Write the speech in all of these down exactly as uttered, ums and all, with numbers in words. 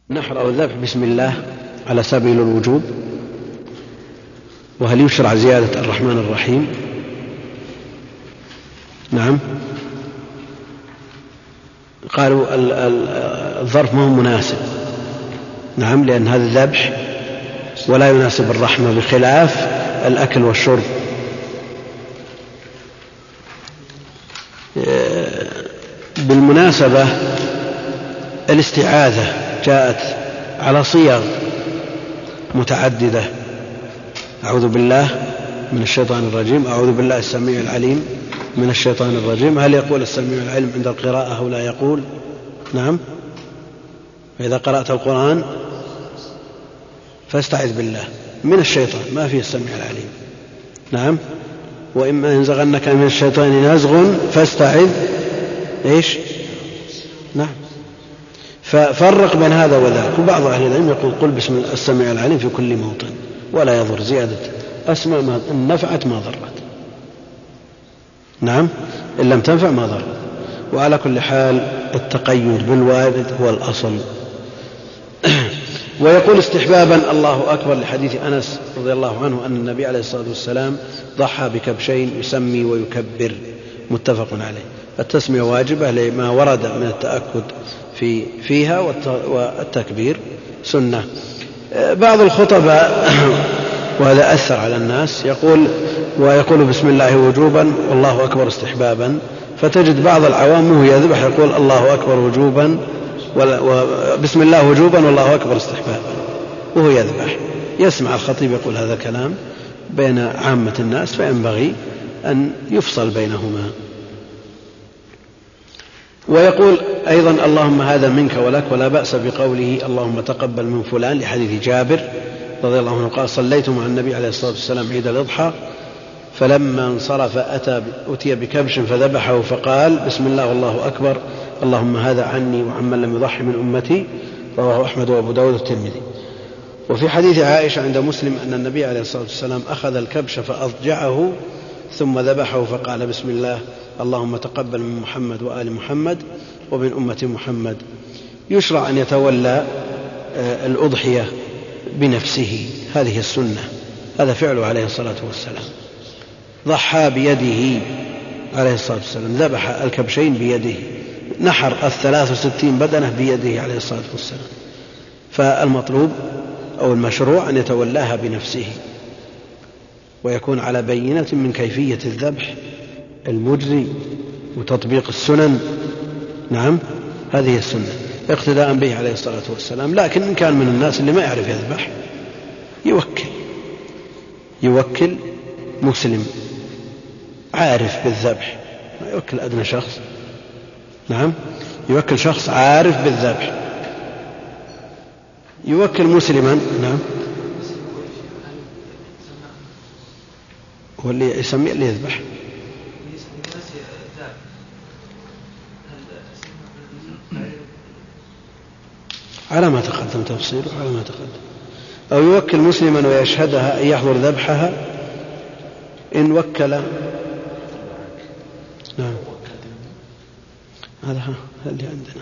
النحر أو الذبح بسم الله على سبيل الوجوب. وهل يشرع زيادة الرحمن الرحيم؟ نعم، قالوا الظرف ما هو مناسب. نعم، لأن هذا الذبح ولا يناسب الرحمة بخلاف الأكل والشرب. بالمناسبة الاستعاذة جاءت على صيغ متعددة: أعوذ بالله من الشيطان الرجيم، أعوذ بالله السميع العليم من الشيطان الرجيم. هل يقول السميع العليم عند القراءة أو لا يقول؟ نعم، فإذا قرأت القرآن فاستعذ بالله من الشيطان، ما فيه السميع العليم. نعم، وإما ينزغنك من الشيطان نزغ فاستعذ إيش؟ نعم، ففرق بين هذا وذاك. وبعض أهل العلم يقول قل بسم السميع العليم في كل موطن ولا يضر زيادة أسماء، ما إن نفعت ما ضرت. نعم، إن لم تنفع ما ضرت. وعلى كل حال التقيد بالوارد هو الأصل. ويقول استحبابا الله أكبر لحديث أنس رضي الله عنه أن النبي عليه الصلاة والسلام ضحى بكبشين يسمي ويكبر، متفق عليه. التسمية واجبة لما ورد من التأكد في فيها، والتكبير سنة. بعض الخطباء وهذا أثر على الناس يقول ويقول بسم الله وجوبا والله أكبر استحبابا، فتجد بعض العوام وهو يذبح يقول الله أكبر وجوبا وبسم الله وجوبا والله أكبر استحبابا وهو يذبح. يسمع الخطيب يقول هذا كلام بين عامة الناس، فينبغي أن يفصل بينهما. ويقول أيضا اللهم هذا منك ولك، ولا بأس بقوله اللهم تقبل من فلان، لحديث جابر رضي الله عنه قال صليت مع النبي عليه الصلاة والسلام عيد الأضحى فلما انصرف أتى أتي بكبش فذبحه فقال بسم الله والله أكبر اللهم هذا عني وعمن لم يضحي من أمتي، رواه أحمد وأبو داود والترمذي. وفي حديث عائشة عند مسلم أن النبي عليه الصلاة والسلام أخذ الكبش فأضجعه ثم ذبحه فقال بسم الله اللهم تقبل من محمد وآل محمد ومن أمة محمد. يشرع أن يتولى الأضحية بنفسه، هذه السنة، هذا فعله عليه الصلاة والسلام. ضحى بيده عليه الصلاة والسلام، ذبح الكبشين بيده، نحر الثلاث وستين بدنة بيده عليه الصلاة والسلام. فالمطلوب أو المشروع أن يتولاها بنفسه ويكون على بينة من كيفية الذبح المجزي وتطبيق السنن. نعم، هذه السنة اقتداء به عليه الصلاة والسلام. لكن إن كان من الناس اللي ما يعرف يذبح يوكل يوكل مسلم عارف بالذبح، ما يوكل أدنى شخص. نعم، يوكل شخص عارف بالذبح، يوكل مسلما. نعم، هو اللي يسمي اللي يذبح. على ما تقدم تفصيله، على ما تقدم. أو يوكل مسلما ويشهدها أن يحضر ذبحها إن وكل. نعم، هذا اللي عندنا.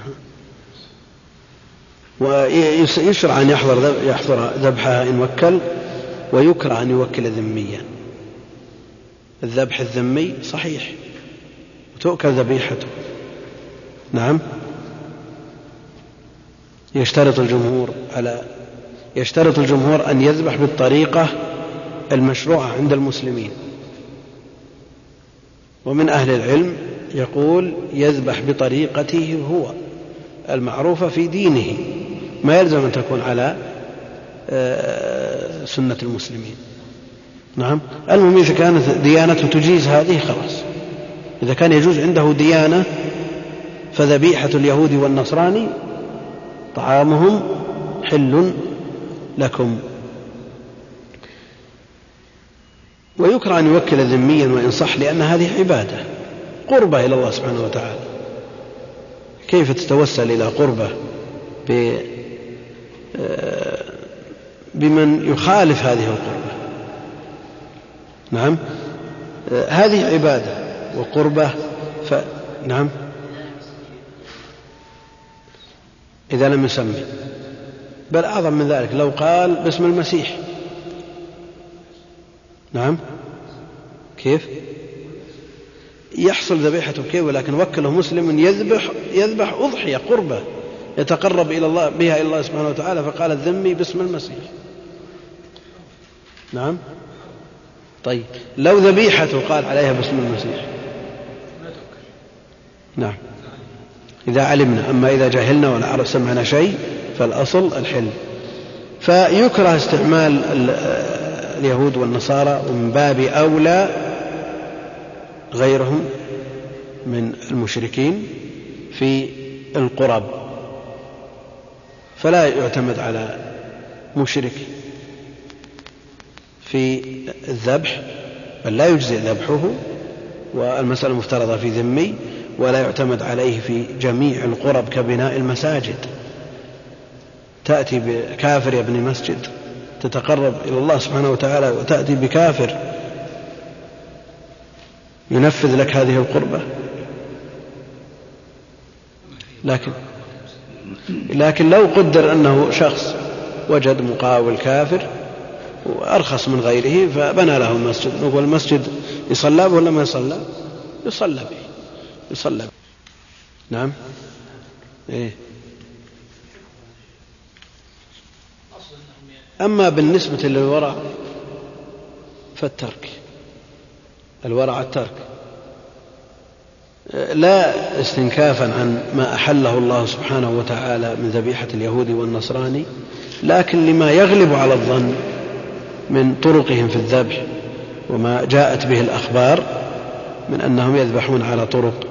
ويشرع أن يحضر يحضر ذبحها إن وكل، ويكره أن يوكل ذميا. الذبح الذمي صحيح وتؤكل ذبيحته. نعم، يشترط الجمهور على يشترط الجمهور أن يذبح بالطريقة المشروعة عند المسلمين. ومن أهل العلم يقول يذبح بطريقته هو المعروفة في دينه، ما يلزم أن تكون على سنة المسلمين. نعم، المهم إذا كانت ديانته تجيز هذه خلاص. إذا كان يجوز عنده ديانة فذبيحة اليهود والنصراني طعامهم حل لكم. ويكره أن يوكل ذميا وإن صح، لأن هذه عبادة قربة إلى الله سبحانه وتعالى. كيف تتوسل إلى قربة بمن يخالف هذه القربة؟ نعم، هذه عبادة وقربة. ف... نعم، إذا لم يسمي بل أعظم من ذلك لو قال باسم المسيح. نعم كيف يحصل ذبيحته كيف، ولكن وكله مسلم يذبح يذبح أضحية قربة يتقرب إلى الله بها إلى الله سبحانه وتعالى، فقال الذمي باسم المسيح. نعم طيب لو ذبيحته قال عليها باسم المسيح نعم إذا علمنا، أما إذا جهلنا ولا سمعنا شيء فالأصل الحل. فيكره استعمال اليهود والنصارى، ومن باب أولى غيرهم من المشركين في القرب، فلا يعتمد على مشرك في الذبح، بل لا يجزئ ذبحه، والمسألة مفترضة في ذمي، ولا يعتمد عليه في جميع القرب كبناء المساجد. تأتي بكافر يبني مسجد تتقرب إلى الله سبحانه وتعالى، وتأتي بكافر ينفذ لك هذه القربة. لكن لكن لو قدر أنه شخص وجد مقاول كافر وأرخص من غيره فبنى له المسجد، نقول المسجد يصلى ولا ما يصلى؟ يصلى به يصلى به. نعم إيه. أما بالنسبة للورع فالترك، الورع الترك، لا استنكافا عن ما أحله الله سبحانه وتعالى من ذبيحة اليهود والنصراني، لكن لما يغلب على الظن من طرقهم في الذبح وما جاءت به الأخبار من أنهم يذبحون على طرق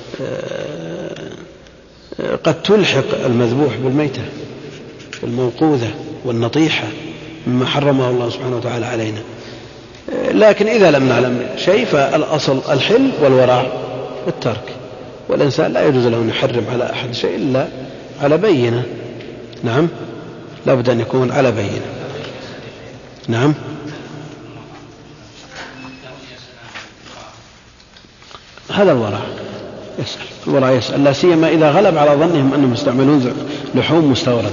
قد تلحق المذبوح بالميتة الموقوذة والنطيحة مما حرمه الله سبحانه وتعالى علينا. لكن إذا لم نعلم شيء فالأصل الحل والورع الترك، والإنسان لا يجوز له أن يحرم على أحد شيء إلا على بينة. نعم لابد أن يكون على بينة. نعم هذا الورع يسأل، الورع يسأل، لا سيما إذا غلب على ظنهم أنهم يستعملون لحوم مستوردة.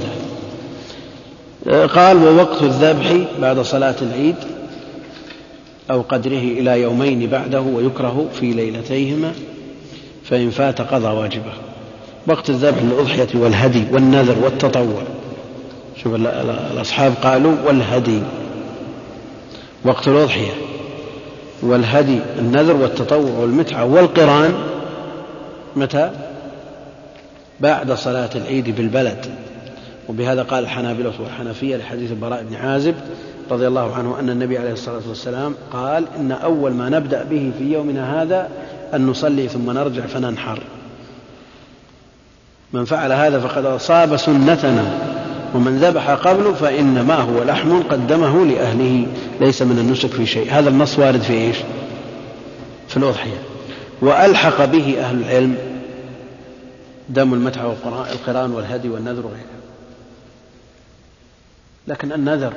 قال ووقت الذبح بعد صلاة العيد أو قدره إلى يومين بعده، ويكره في ليلتيهما، فإن فات قضى واجبه. وقت الذبح للأضحية والهدي والنذر والتطوع. شوف الأصحاب قالوا والهدي، وقت الأضحية والهدي النذر والتطوع والمتعة والقران متى؟ بعد صلاة العيد بالبلد. وبهذا قال الحنابلة والحنفية لحديث البراء بن عازب رضي الله عنه أن النبي عليه الصلاة والسلام قال إن أول ما نبدأ به في يومنا هذا أن نصلي ثم نرجع فننحر. من فعل هذا فقد أصاب سنتنا، ومن ذبح قبله فإنما هو لحم قدمه لأهله ليس من النسك في شيء. هذا النص وارد في إيش؟ في الأضحية. وألحق به أهل العلم دم المتعة والقران والهدي والنذر وغيره. لكن النذر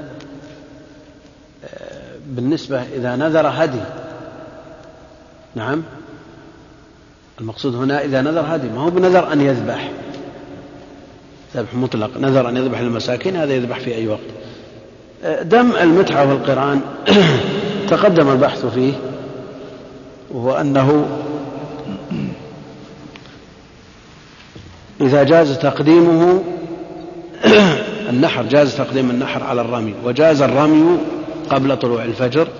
بالنسبة إذا نذر هدي، نعم المقصود هنا إذا نذر هدي، ما هو بنذر أن يذبح ذبح مطلق، نذر أن يذبح للمساكين هذا يذبح في أي وقت. دم المتعة والقران تقدم البحث فيه، وهو أنه إذا جاز تقديمه النحر جاز تقديم النحر على الرمي، وجاز الرمي قبل طلوع الفجر،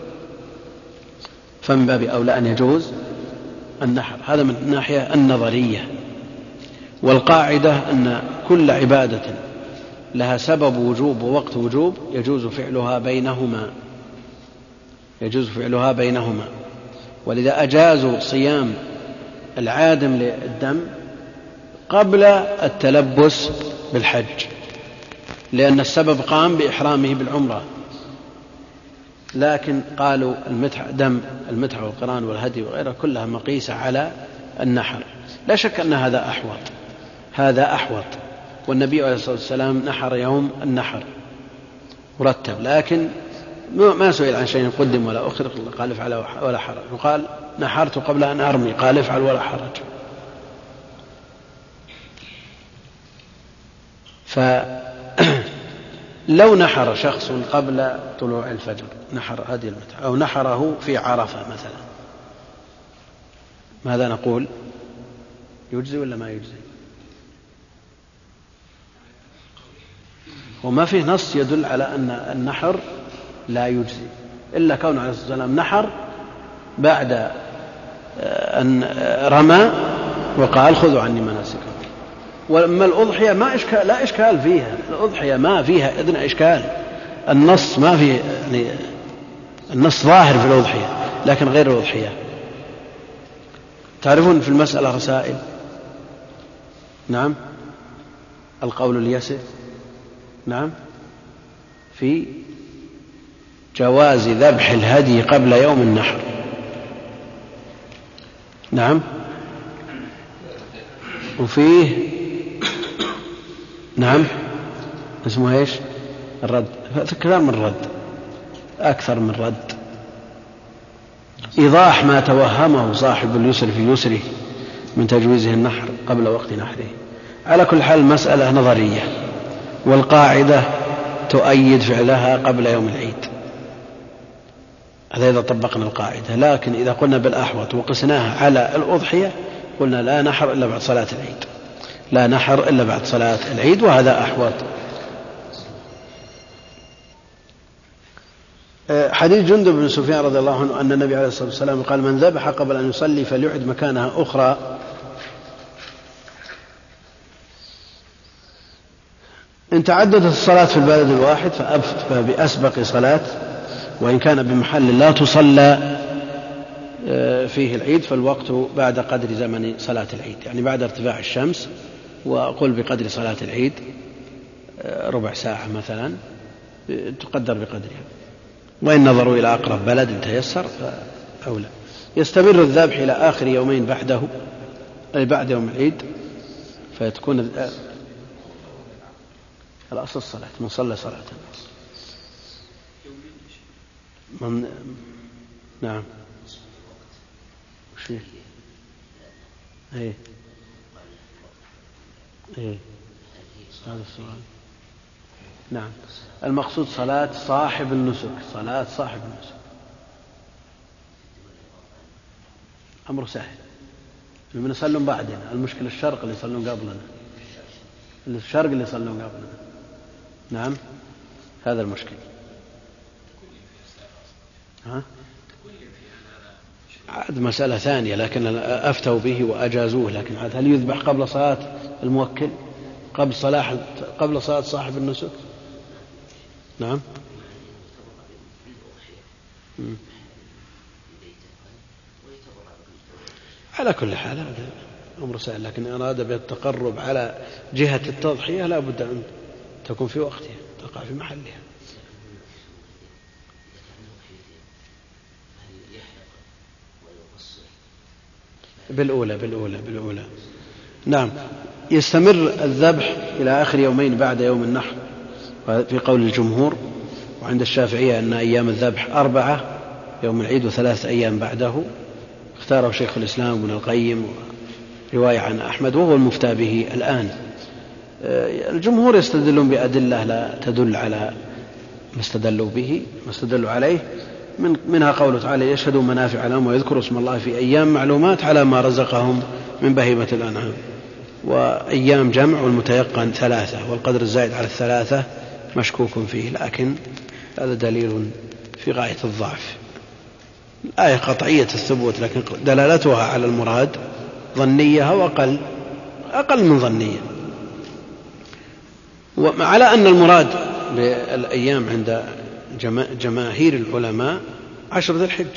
فمن باب أولى أن يجوز النحر. هذا من الناحية النظرية. والقاعدة أن كل عبادة لها سبب وجوب ووقت وجوب يجوز فعلها بينهما يجوز فعلها بينهما ولذا أجازوا صيام العادم للدم قبل التلبس بالحج، لأن السبب قام بإحرامه بالعمرة. لكن قالوا المتعة دم المتعة والقران والهدي وغيرها كلها مقيسة على النحر. لا شك أن هذا أحوط هذا أحوط والنبي عليه الصلاة والسلام نحر يوم النحر مرتب، لكن ما سئل عن شيء قدم ولا أخر قال افعل ولا حرج، وقال نحرت قبل أن أرمي قال افعل ولا حرج. ف لو نحر شخص قبل طلوع الفجر، نحر هدي المتعة أو نحره في عرفة مثلا، ماذا نقول؟ يجزي ولا ما يجزي؟ وما فيه نص يدل على أن النحر لا يجزي إلا كون عليه الصلاة والسلام نحر بعد أن رمى وقال خذوا عني مناسككم. وأما الأضحية ما إشكال، لا إشكال فيها، الأضحية ما فيها أدنى إشكال، النص ما فيه يعني النص ظاهر في الأضحية، لكن غير الأضحية. تعرفون في المسألة رسائل؟ نعم. القول اليسر، نعم، في جواز ذبح الهدي قبل يوم النحر، نعم، وفيه نعم اسمه ايش؟ الرد، أكثر من رد، أكثر من رد، إيضاح ما توهمه صاحب اليسر في يسره من تجويزه النحر قبل وقت نحره. على كل حال المسألة نظرية، والقاعدة تؤيد فعلها قبل يوم العيد، هذا إذا طبقنا القاعدة. لكن إذا قلنا بالأحوط وقسناها على الأضحية قلنا لا نحر إلا بعد صلاة العيد، لا نحر إلا بعد صلاة العيد، وهذا أحوط. حديث جندب بن سفيان رضي الله عنه أن النبي عليه الصلاة والسلام قال من ذبح قبل أن يصلي فليعد مكانها أخرى. إن تعددت الصلاة في البلد الواحد فبأسبق صلاة، وإن كان بمحل لا تصلى فيه العيد فالوقت بعد قدر زمن صلاة العيد، يعني بعد ارتفاع الشمس، وأقول بقدر صلاة العيد ربع ساعة مثلا تقدر بقدرها، وإن نظروا إلى أقرب بلد تيسر فأولى. يستمر الذبح إلى آخر يومين بعده، أي بعد يوم العيد، فيتكون الأصل الصلاة، من صلى صلاة من نعم وش ايه ايه هذا السؤال. نعم، المقصود صلاة صاحب النسك، صلاة صاحب النسك أمر سهل، من يصلون بعدنا، المشكلة الشرق اللي يصلون قبلنا، الشرق اللي يصلون قبلنا، نعم هذا المشكل. ها؟ عاد مسألة ثانية، لكن أفتوا به وأجازوه، لكن عاد هل يذبح قبل صلاة الموكل، قبل صلاة قبل صلاة صاحب النسك؟ نعم. م. على كل حال هذا أمر سهل، لكن أراد بالتقرب على جهة التضحية لا بد أن تكون في وقتها، تقع في محلها. بالأولى بالأولى بالأولى نعم. يستمر الذبح إلى آخر يومين بعد يوم النحر في قول الجمهور، وعند الشافعية أن أيام الذبح أربعة، يوم العيد وثلاث أيام بعده، اختاره شيخ الإسلام ابن القيم رواية عن أحمد، وهو المفتى به الآن. الجمهور يستدلون بأدلة لا تدل على ما استدلوا به ما استدلوا عليه، من منها قوله تعالى يشهدوا منافع لهم ويذكروا اسم الله في أيام معلومات على ما رزقهم من بهيمة الأنعام، وأيام جمع والمتيقن ثلاثة، والقدر الزائد على الثلاثة مشكوك فيه، لكن هذا دليل في غاية الضعف. الآية قطعية الثبوت، لكن دلالتها على المراد ظنية أو أقل أقل من ظنية، وعلى أن المراد بالأيام عند جماهير العلماء عشر ذي الحجة،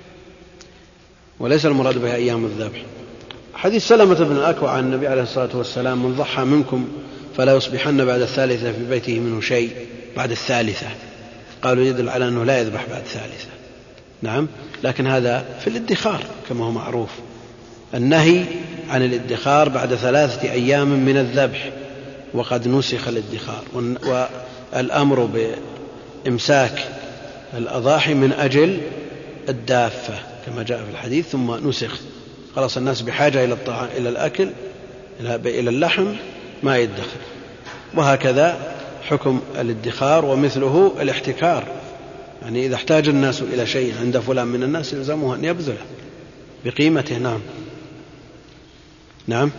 وليس المراد بها أيام الذبح. حديث سلمة بن الأكوع عن النبي عليه الصلاة والسلام من ضحى منكم فلا يصبحن بعد الثالثة في بيته منه شيء، بعد الثالثة قالوا يدل على أنه لا يذبح بعد الثالثة. نعم، لكن هذا في الادخار كما هو معروف، النهي عن الادخار بعد ثلاثة أيام من الذبح، وقد نسخ الادخار، والأمر بإمساك الأضاحي من أجل الدافة كما جاء في الحديث، ثم نسخ، خلاص الناس بحاجة إلى الطعام إلى الأكل إلى اللحم ما يدخر. وهكذا حكم الادخار، ومثله الاحتكار، يعني إذا احتاج الناس إلى شيء عند فلان من الناس يلزمه أن يبذله بقيمته. نعم نعم.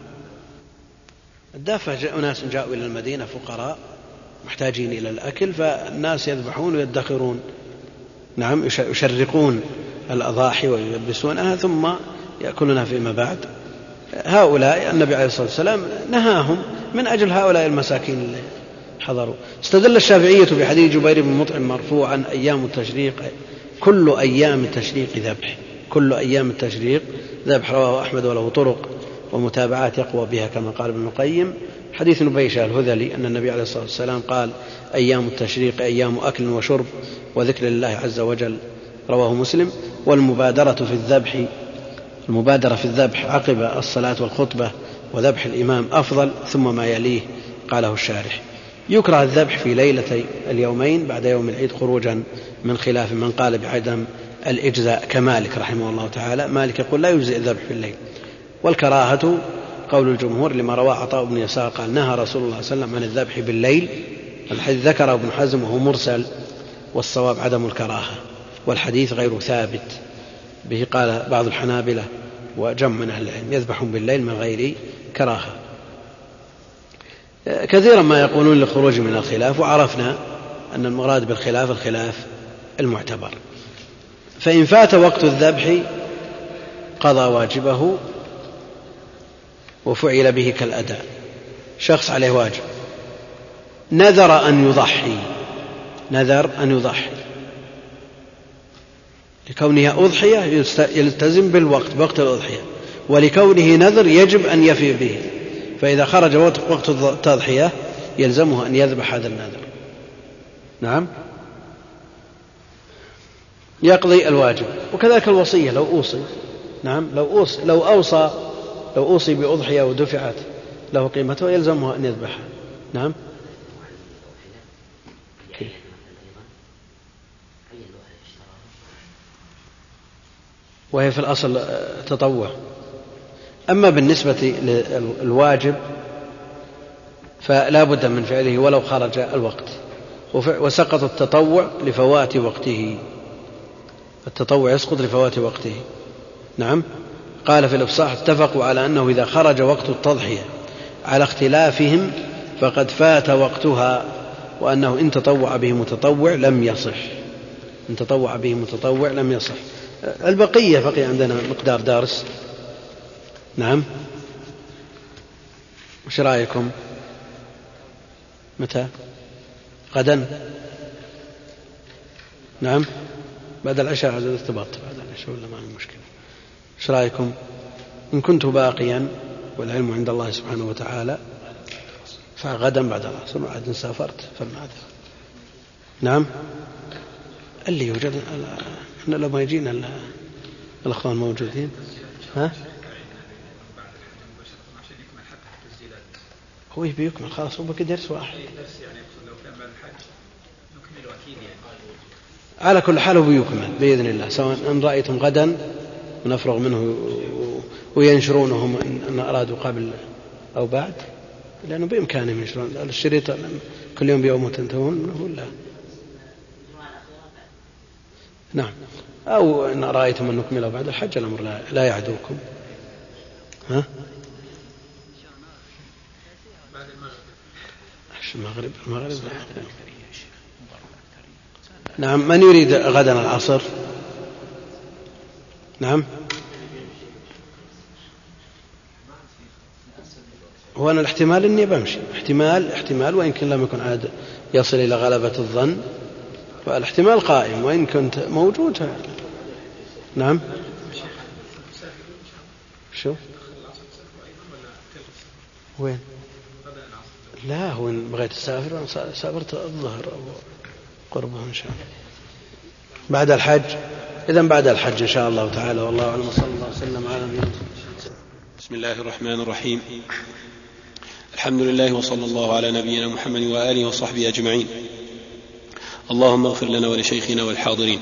الدافع جاء أناس جاءوا إلى المدينة فقراء محتاجين إلى الأكل، فالناس يذبحون ويدخرون، نعم، يشرقون الأضاحي ويلبسونها ثم يأكلونها فيما بعد. هؤلاء النبي عليه الصلاة والسلام نهاهم من أجل هؤلاء المساكين اللي حضروا. استدل الشافعية بحديث جبير بن مطعم مرفوعا أيام التشريق كل أيام التشريق ذبح، كل أيام التشريق ذبح، رواه أحمد وله طرق ومتابعات يقوى بها كما قال ابن القيم. حديث نبيشة الهذلي أن النبي عليه الصلاة والسلام قال أيام التشريق أيام أكل وشرب وذكر الله عز وجل، رواه مسلم. والمبادرة في الذبح، المبادرة في الذبح عقب الصلاة والخطبة وذبح الإمام أفضل، ثم ما يليه قاله الشارح. يكره الذبح في ليلتي اليومين بعد يوم العيد خروجا من خلاف من قال بعدم الإجزاء كمالك رحمه الله تعالى. مالك يقول لا يجزئ الذبح في الليل. والكراهة قول الجمهور لما رواه عطاء بن يسار قال نهى رسول الله صلى الله عليه وسلم عن الذبح بالليل. الحديث ذكره ابن حزم وهو مرسل، والصواب عدم الكراهة، والحديث غير ثابت به. قال بعض الحنابلة وجمع من أهل العلم يذبحون بالليل من غير كراهة. كثيرا ما يقولون للخروج من الخلاف، وعرفنا أن المراد بالخلاف الخلاف المعتبر. فإن فات وقت الذبح قضى واجبه وفعل به كالأداء. شخص عليه واجب نذر أن يضحي، نذر أن يضحي لكونها أضحية يلتزم بالوقت بوقت الأضحية، ولكونه نذر يجب أن يفي به، فإذا خرج وقت التضحية يلزمه أن يذبح هذا النذر. نعم، يقضي الواجب. وكذلك الوصية لو أوصي، نعم، لو أوصي لو أوصى لو أوصي بأضحية ودفعت له قيمته يلزمه أن يذبحها. نعم. وهي في الأصل تطوع. أما بالنسبة للواجب فلا بد من فعله ولو خرج الوقت، وسقط التطوع لفوات وقته، التطوع يسقط لفوات وقته. نعم. قال في الإفصاح اتفقوا على أنه إذا خرج وقت التضحية على اختلافهم فقد فات وقتها، وأنه إن تطوع به متطوع لم يصح، إن تطوع به متطوع لم يصح. البقية بقي عندنا مقدار دارس. نعم. وش رأيكم؟ متى؟ غدا؟ نعم، بعد العشاء على الارتباط بعد العشاء ولا ما عندي مشكلة. وش رأيكم؟ إن كنت باقيا والعلم عند الله سبحانه وتعالى فغدا بعد العصر، وعاد إن سافرت فالمعذرة. نعم. اللي يوجد أن لما يجينا الأخوان موجودين. ها؟ هو بيكمل خلاص، هو بقي درس واحد. على كل حال هو بيكمل بإذن الله، سواء أن رأيتم غدا ونفرغ منه وينشرونهم أن أرادوا قبل أو بعد، لأنه بإمكانهم ينشرون الشريط كل يوم بيوم تنتهون منه ولا. نعم. أو إن رأيتم أن نكمله بعد الحج الأمر لا, لا يعدوكم. ها؟ المغرب المغرب نعم. من يريد غدا العصر؟ نعم. هو أنا الاحتمال إني بمشي، احتمال احتمال وإن كان لم يكن عاد يصل إلى غلبة الظن، فالاحتمال قائم وإن كنت موجود. نعم. شو وين؟ لا، هو إن بغيت تسافر سافرت الظهر أو قربه إن شاء الله بعد الحج. إذن بعد الحج إن شاء الله تعالى، والله أعلم. صلى الله وسلم على نبينا. بسم الله الرحمن الرحيم. الحمد لله وصلى الله على نبينا محمد وآله وصحبه أجمعين. اللهم اغفر لنا ولشيخنا والحاضرين.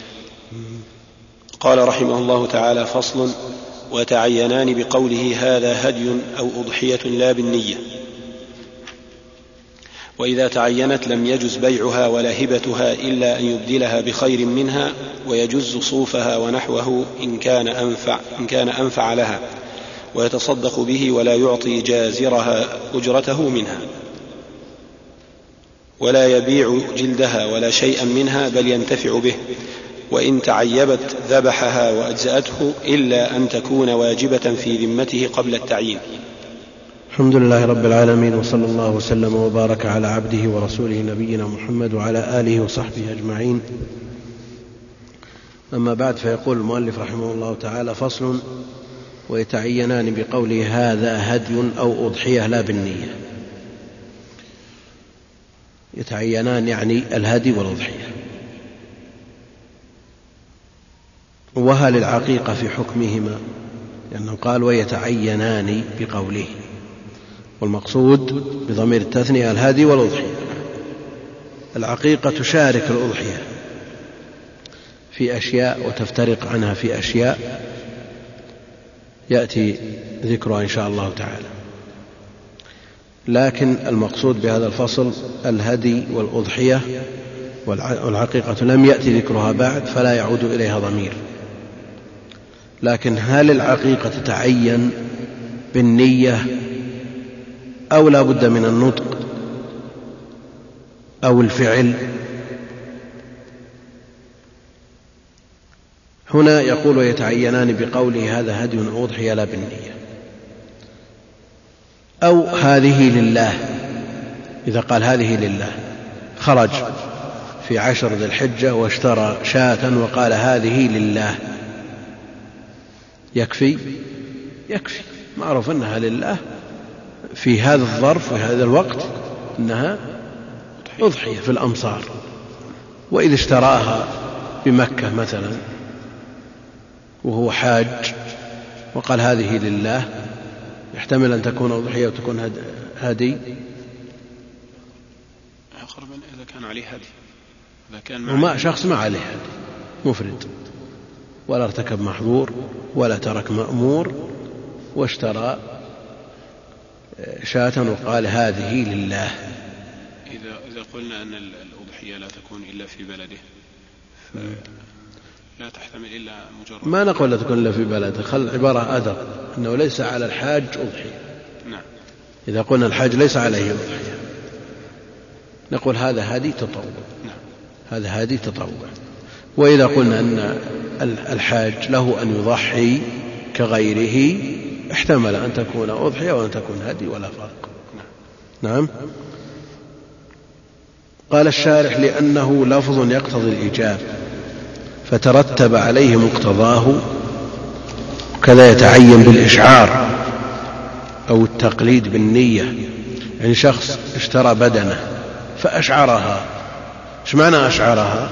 قال رحمه الله تعالى: فصل: وتعينان بقوله هذا هدي أو أضحية لا بالنية. وإذا تعينت لم يجز بيعها ولا هبتها إلا أن يبدلها بخير منها، ويجز صوفها ونحوه إن كان أنفع, إن كان أنفع لها، ويتصدق به ولا يعطي جازرها أجرته منها، ولا يبيع جلدها ولا شيئا منها بل ينتفع به، وإن تعيبت ذبحها وأجزأته إلا أن تكون واجبة في ذمته قبل التعيين. الحمد لله رب العالمين، وصلى الله وسلم وبارك على عبده ورسوله نبينا محمد وعلى آله وصحبه أجمعين. أما بعد، فيقول المؤلف رحمه الله تعالى: فصل: ويتعينان بقوله هذا هدي أو أضحية لا بالنية. يتعينان يعني الهدي والأضحية. وهل العقيقة في حكمهما؟ لأنه قال ويتعينان بقوله، والمقصود بضمير التثنية الهدي والأضحية. العقيقة تشارك الأضحية في أشياء وتفترق عنها في أشياء يأتي ذكرها إن شاء الله تعالى، لكن المقصود بهذا الفصل الهدي والأضحية، والعقيقة لم يأتي ذكرها بعد فلا يعود إليها ضمير. لكن هل العقيقة تتعين بالنية أو لا بد من النطق أو الفعل؟ هنا يقول ويتعينان بقوله هذا هدي أو أضحية لا بالنية، أو هذه لله. إذا قال هذه لله، خرج في عشر ذي الحجة واشترى شاة وقال هذه لله، يكفي؟ يكفي، معروف أنها لله في هذا الظرف وفي هذا الوقت، أنها أضحية في الأمصار. وإذا اشتراها بمكة مثلا وهو حاج وقال هذه لله، يحتمل أن تكون أضحية وتكون هدي. أقرب إذا كان عليه هدي، إذا كان وما شخص ما عليه هدي، مفرد، ولا ارتكب محظور ولا ترك مأمور، واشترى شاة وقال هذه لله. إذا إذا قلنا أن الأضحية لا تكون إلا في بلده لا تحتمل إلا مجرد، ما نقول لا تكون إلا في بلده، خل العبارة أدق، أنه ليس على الحاج أضحية. نعم. إذا قلنا الحاج ليس عليه أضحية نقول هذا هدي تطوع. نعم. هذا هدي تطوع. وإذا قلنا أن الحاج له أن يضحي كغيره، احتمل أن تكون أضحية وأن تكون هدي ولا فرق. نعم. نعم. قال الشارح لأنه لفظ يقتضي الإيجاب فترتب عليه مقتضاه، كذا يتعين بالإشعار أو التقليد بالنية. يعني شخص اشترى بدنة فأشعرها. ايش معنى أشعرها؟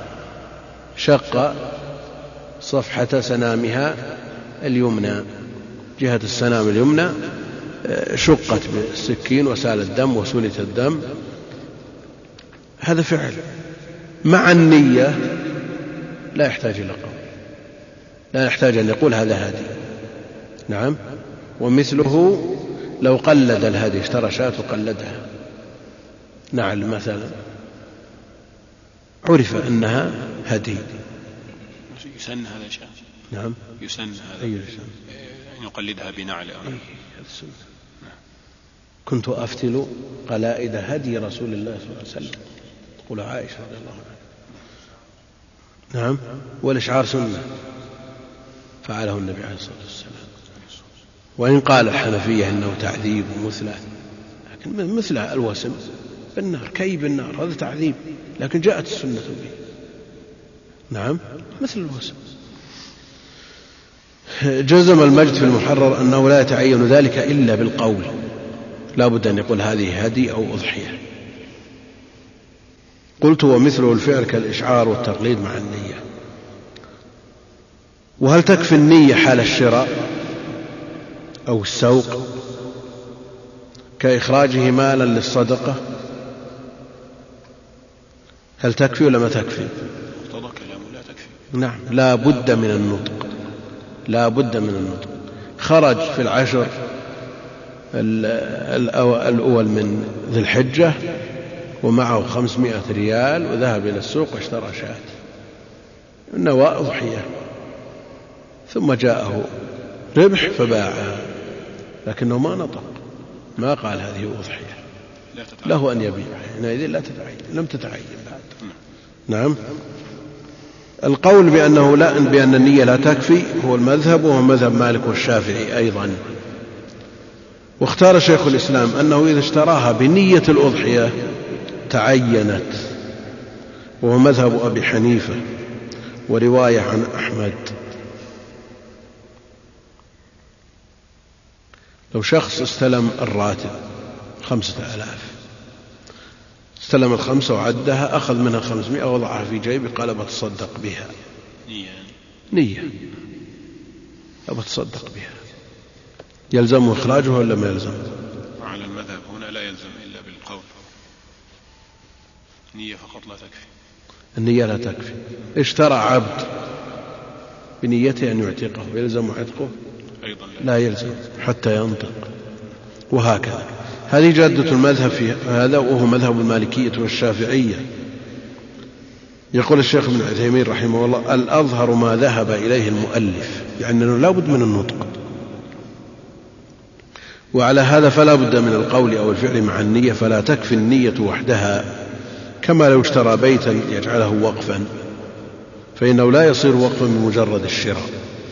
شق صفحة سنامها اليمنى، جهة السنام اليمنى شقت بالسكين وسال الدم وسلت الدم. هذا فعل مع النية لا يحتاج إلى قول، لا يحتاج أن يقول هذا هدي. نعم. ومثله لو قلد الهدي، اشترى شاة وقلدها نعل مثلا، عرف أنها هدي. يسن هذا شاة. نعم. يسن هذا أن يقلدها بنعل. كنت أفتل قلائد هدي رسول الله صلى الله عليه وسلم، تقول عائشة رضي الله عنها. نعم. والإشعار سنة فعله النبي عليه الصلاة والسلام. وإن قال الحنفية إنه تعذيب ومثله، لكن مثله الوسم بالنار، كي بالنار، هذا تعذيب، لكن جاءت السنة به. نعم. مثل الوسم. جزم المجد في المحرر أنه لا يتعين ذلك إلا بالقول، لا بد أن يقول هذه هدي أو أضحية. قلت ومثله الفعل كالإشعار والتقليد مع النية. وهل تكفي النية حال الشراء أو السوق كإخراجه مالا للصدقة؟ هل تكفي ولا ما تكفي؟ مقتضى كلامه لا تكفي. نعم. لا بد من النطق، لا بد من النطق. خرج في العشر الأول من ذي الحجة ومعه خمسمائة ريال وذهب إلى السوق واشترى شاة النواء أضحية، ثم جاءه ربح فباعها، لكنه ما نطق، ما قال هذه أضحية، له أن يبيع حينئذ لا تتعين، لم تتعين بعد. نعم. القول بأنه لا بأن النية لا تكفي هو المذهب، وهو مذهب مالك والشافعي أيضا. واختار شيخ الإسلام أنه إذا اشتراها بنية الأضحية تعينت، وهو مذهب أبي حنيفة ورواية عن أحمد. لو شخص استلم الراتب خمسة آلاف، استلم الخمسة وعدها، أخذ منها خمسمائة ووضعها في جيبه، قال بتصدق بها، نية بتصدق بها، يلزم إخراجها ولا ما يلزم؟ على المذهب هنا لا يلزم إلا بالقول، نية فقط لا تكفي. النية لا تكفي. اشترى عبد بنيته أن يعتقه، يلزم عتقه؟ أيضا لا يلزم حتى ينطق. وهكذا. هذه جادة المذهب في هذا، وهو مذهب المالكية والشافعية. يقول الشيخ ابن عثيمين رحمه الله: الأظهر ما ذهب إليه المؤلف، يعني أنه لا بد من النطق، وعلى هذا فلا بد من القول أو الفعل مع النية، فلا تكفي النية وحدها، كما لو اشترى بيتا يجعله وقفا، فإنه لا يصير وقفا بمجرد الشراء.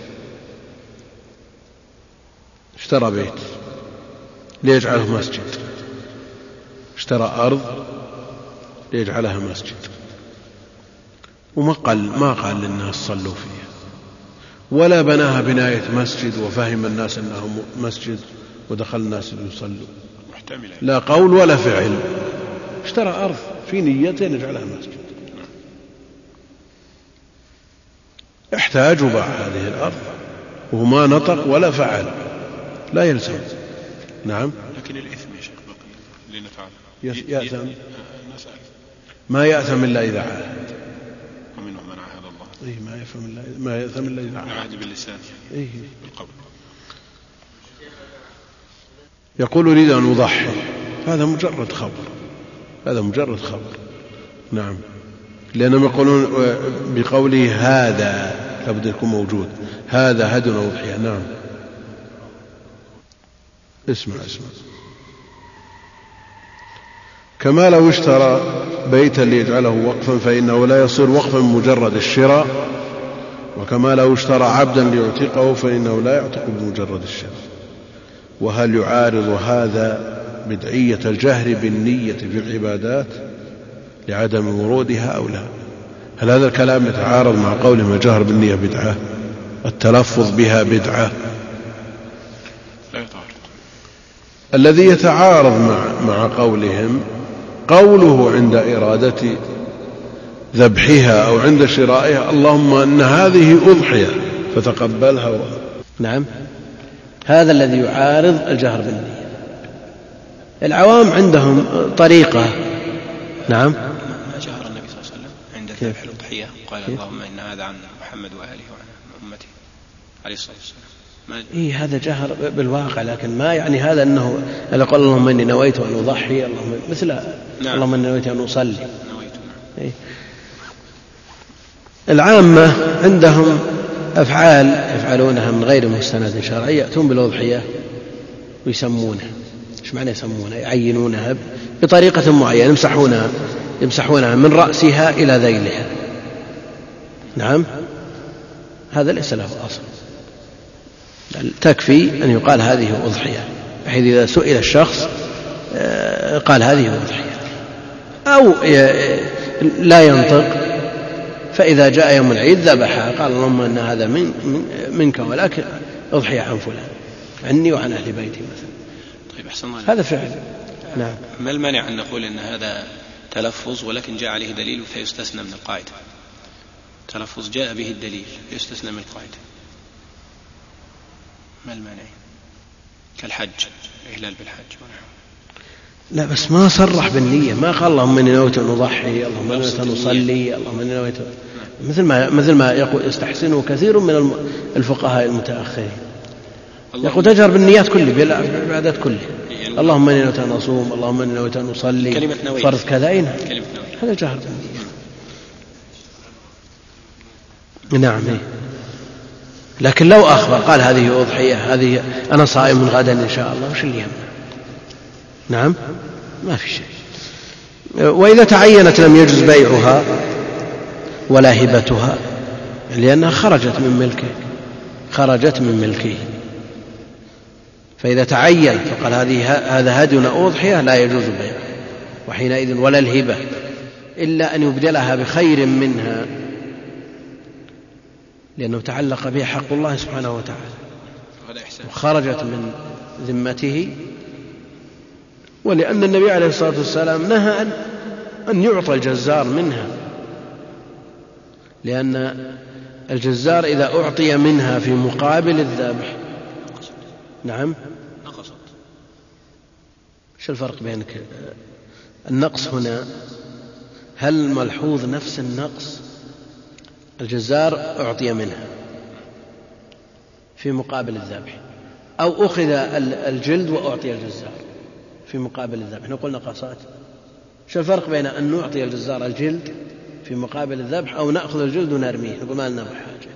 اشترى بيت ليجعله مسجد، اشترى أرض ليجعلها مسجد، وما قال ما قال للناس صلوا فيها، ولا بناها بناية مسجد وفهم الناس أنه مسجد ودخل الناس يصلوا، لا قول ولا فعل. اشترى أرض في نيته يجعلها مسجد، احتاج وباع هذه الأرض وهو ما نطق ولا فعل، لا يلزم. نعم. لكن الإثم يا شيخ بقي لنفعل يأثم، ما يأثم إلا إذا عاهد، ومنهم من عاهد الله. إيه ما يفهم إلا ما يأثم إلا إذا عاهد. عهد باللسان، إيه بالقول. يقول أريد أن أضحي، هذا مجرد خبر، هذا مجرد خبر. نعم. لأنهم يقولون بقوله هذا لابد يكون موجود، هذا هدي أضحية. نعم. اسمع اسمع كما لو اشترى بيتا ليجعله وقفا فإنه لا يصير وقفا بمجرد الشراء، وكما لو اشترى عبدا ليعتقه فإنه لا يعتق بمجرد الشراء. وهل يعارض هذا بدعية الجهر بالنية في العبادات لعدم ورودها أو لا؟ هل هذا الكلام يتعارض مع قولهم الجهر بالنية بدعة، التلفظ بها بدعة؟ لا يتعارض. الذي يتعارض مع, مع قولهم قوله عند إرادة ذبحها أو عند شرائها: اللهم أن هذه أضحية فتقبلها و... نعم. هذا الذي يعارض الجهر بالنية. العوام عندهم طريقة. نعم. ما جهر النبي صلى الله عليه وسلم عند ذبح الأضحية قال: اللهم إن هذا عن محمد وآله وعن أمته عليه الصلاة والسلام. إيه هذا جهر بالواقع، لكن ما يعني هذا أنه ألا قال اللهم إني نويت أن أضحي، اللهم مثل نعم. اللهم إني نويت أن أصلي. نويت. إيه. العامة عندهم أفعال يفعلونها من غير مستند شرعي، يأتون بالأضحية ويسمونها. إيش معنى يسمونها؟ يعينونها بطريقة معينة، يمسحونها يمسحونها من رأسها إلى ذيلها. نعم. هذا ليس له أصل، تكفي أن يقال هذه أضحية، بحيث إذا سئل الشخص قال هذه أضحية، أو لا ينطق، فإذا جاء يوم العيد ذبحها قال: اللهم أن هذا من منك ولكن أضحية عن فلان، عني وعن أهل بيتي مثلا. طيب أحسن الله. هذا فعل. نعم. ما المانع أن نقول أن هذا تلفظ ولكن جاء عليه دليل فيستثنى من القاعدة؟ تلفظ جاء به الدليل يستثنى من القاعدة، ما المانع؟ كالحج، إهلال بالحج. لا بس ما صرح بالنية، ما قال اللهم إني نويت أن أضحي، اللهم إني نويت أن أصلي، اللهم إني نويت، مثل ما مثل ما يقول يستحسنه كثير من الفقهاء المتأخرين، يقول تجهر بالنيات كله بالعبادات كله. يعني اللهم إني نويت أن أصوم، اللهم إني نويت أن أصلي فرض كذا، أين هذا جهر بالنية. نعم. لكن لو أخبر قال هذه أضحية، هذه أنا صائم غدا إن شاء الله، وش اللي يمنع؟ نعم ما في شيء. وإذا تعينت لم يجوز بيعها ولا هبتها، لأنها خرجت من ملكه، خرجت من ملكه. فإذا تعين فقال هذه هذا هدينا أضحية لا يجوز بيعها، وحينئذ ولا الهبة إلا أن يبدلها بخير منها، لأنه تعلق بها حق الله سبحانه وتعالى وخرجت من ذمته. ولأن النبي عليه الصلاة والسلام نهى أن يعطى الجزار منها، لأن الجزار إذا أعطي منها في مقابل الذبح نعم نقصت. شو الفرق بينك النقص هنا؟ هل ملحوظ نفس النقص؟ الجزار أعطي منها في مقابل الذبح، أو أخذ الجلد وأعطي الجزار في مقابل الذبح، نقول نقصات. شو الفرق بين أن نعطي الجزار الجلد في مقابل الذبح أو نأخذ الجلد ونرميه نقول ما لنا بحاجة؟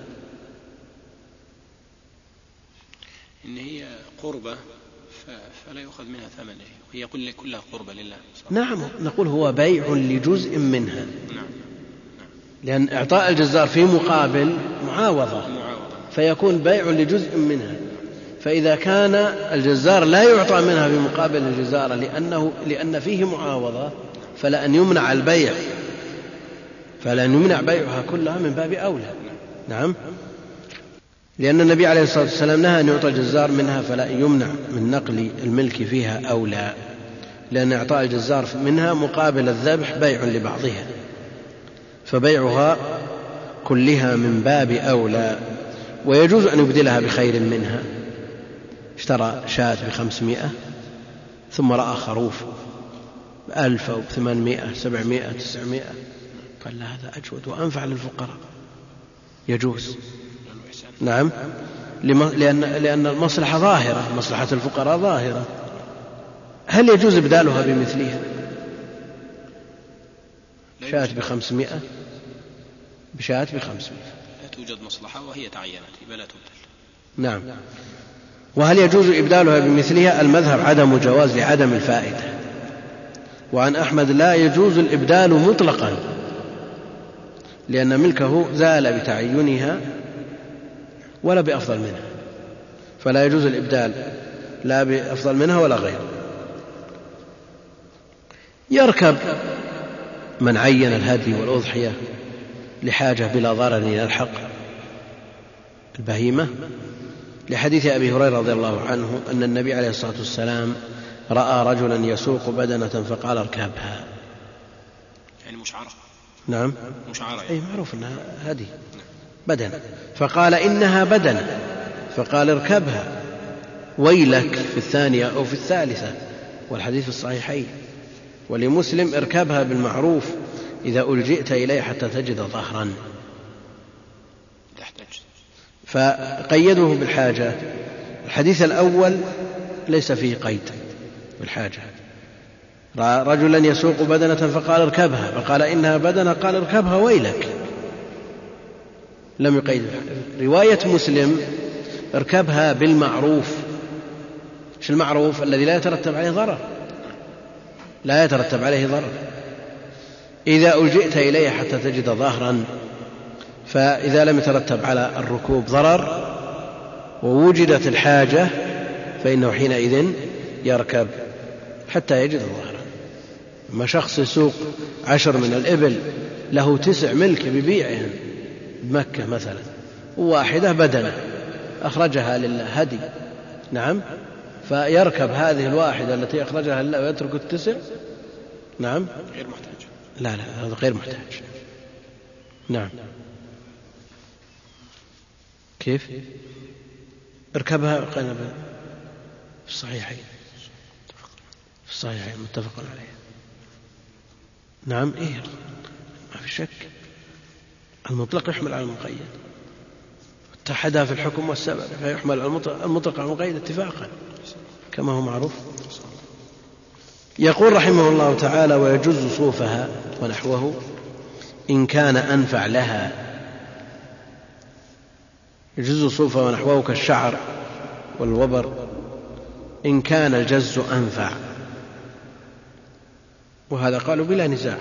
إن هي قربة فلا يؤخذ منها ثمن، هي كلها قربة لله. نعم نقول هو بيع لجزء منها، لأن إعطاء الجزار في مقابل معاوضة، فيكون بيع لجزء منها. فإذا كان الجزار لا يعطى منها في مقابل الجزارة لأنه لأن فيه معاوضة، فلأن يمنع البيع فلأن يمنع بيعها كلها من باب أولى. نعم، لأن النبي عليه الصلاة والسلام نهى أن يعطى الجزار منها، فلا يمنع من نقل الملك فيها أولى، لأن إعطاء الجزار منها مقابل الذبح بيع لبعضها، فبيعها كلها من باب أولى. ويجوز أن يبدلها بخير منها، اشترى شاة بخمسمائة ثم رأى خروف بألف أو ثمانمائة سبعمائة تسعمائة، قال لا هذا أجود وأنفع للفقراء، يجوز. نعم، لأن, لأن المصلحة ظاهرة، مصلحة الفقراء ظاهرة. هل يجوز إبدالها بمثلها؟ شاة بخمسمائة بشاة بخمسمائة لا توجد مصلحة وهي تعينت فلا تبدل. نعم. وهل يجوز إبدالها بمثلها؟ المذهب عدم جواز لعدم الفائدة، وعن أحمد لا يجوز الإبدال مطلقا، لأن ملكه زال بتعينها ولا بأفضل منها، فلا يجوز الإبدال لا بأفضل منها ولا غير. يركب من عين الهدي والأضحية لحاجة بلا ضرر يلحق البهيمة، لحديث أبي هريرة رضي الله عنه أن النبي عليه الصلاة والسلام رأى رجلا يسوق بدنة فقال اركبها، يعني مشعرة. نعم مشعرة، أي معروف أنها هدي بدنة، فقال إنها بدنة، فقال اركبها ويلك في الثانية أو في الثالثة، والحديث في الصحيحين. ولمسلم اركبها بالمعروف إذا ألجئت إليه حتى تجد ظهرا، فقيده بالحاجة. الحديث الأول ليس فيه قيد بالحاجة، رجلا يسوق بدنة فقال اركبها، فقال إنها بدنة، قال اركبها ويلك، لم يقيد. رواية مسلم اركبها بالمعروف. ايش المعروف؟ الذي لا يترتب عليه ضرر، لا يترتب عليه ضرر. إذا ألجئت إليه حتى تجد ظهرا، فإذا لم يترتب على الركوب ضرر ووجدت الحاجة فإنه حينئذ يركب حتى يجد ظهرا. ما شخص يسوق عشر من الإبل له تسع ملك ببيعهم بمكة مثلا، وواحدة بدنة أخرجها لله هدي، نعم، فيركب هذه الواحدة التي أخرجها لله ويترك التسع. نعم، غير محتاج. لا لا هذا غير محتاج. نعم. كيف اركبها؟ قلنا في الصحيحين، في الصحيحين متفق عليه. نعم، إيه ما في شك، المطلق يحمل على المقيد، اتحدا في الحكم والسبب فيحمل المطلق على المقيد اتفاقا كما هو معروف. يقول رحمه الله تعالى: ويجوز صوفها ونحوه إن كان أنفع لها. يجوز صوفها ونحوه كالشعر والوبر إن كان الجز أنفع، وهذا قالوا بلا نزاع.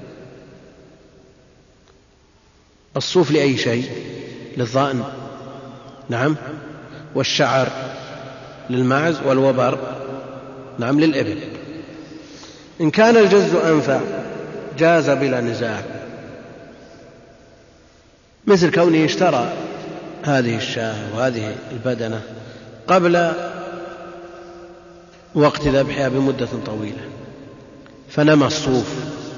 الصوف لأي شيء؟ للظأن، نعم، والشعر للماعز، والوبر نعم للإبل. إن كان الجز أنفع جاز بلا نزاع، مثل كونه اشترى هذه الشاة وهذه البدنة قبل وقت ذبحها بمدة طويلة، فنمى الصوف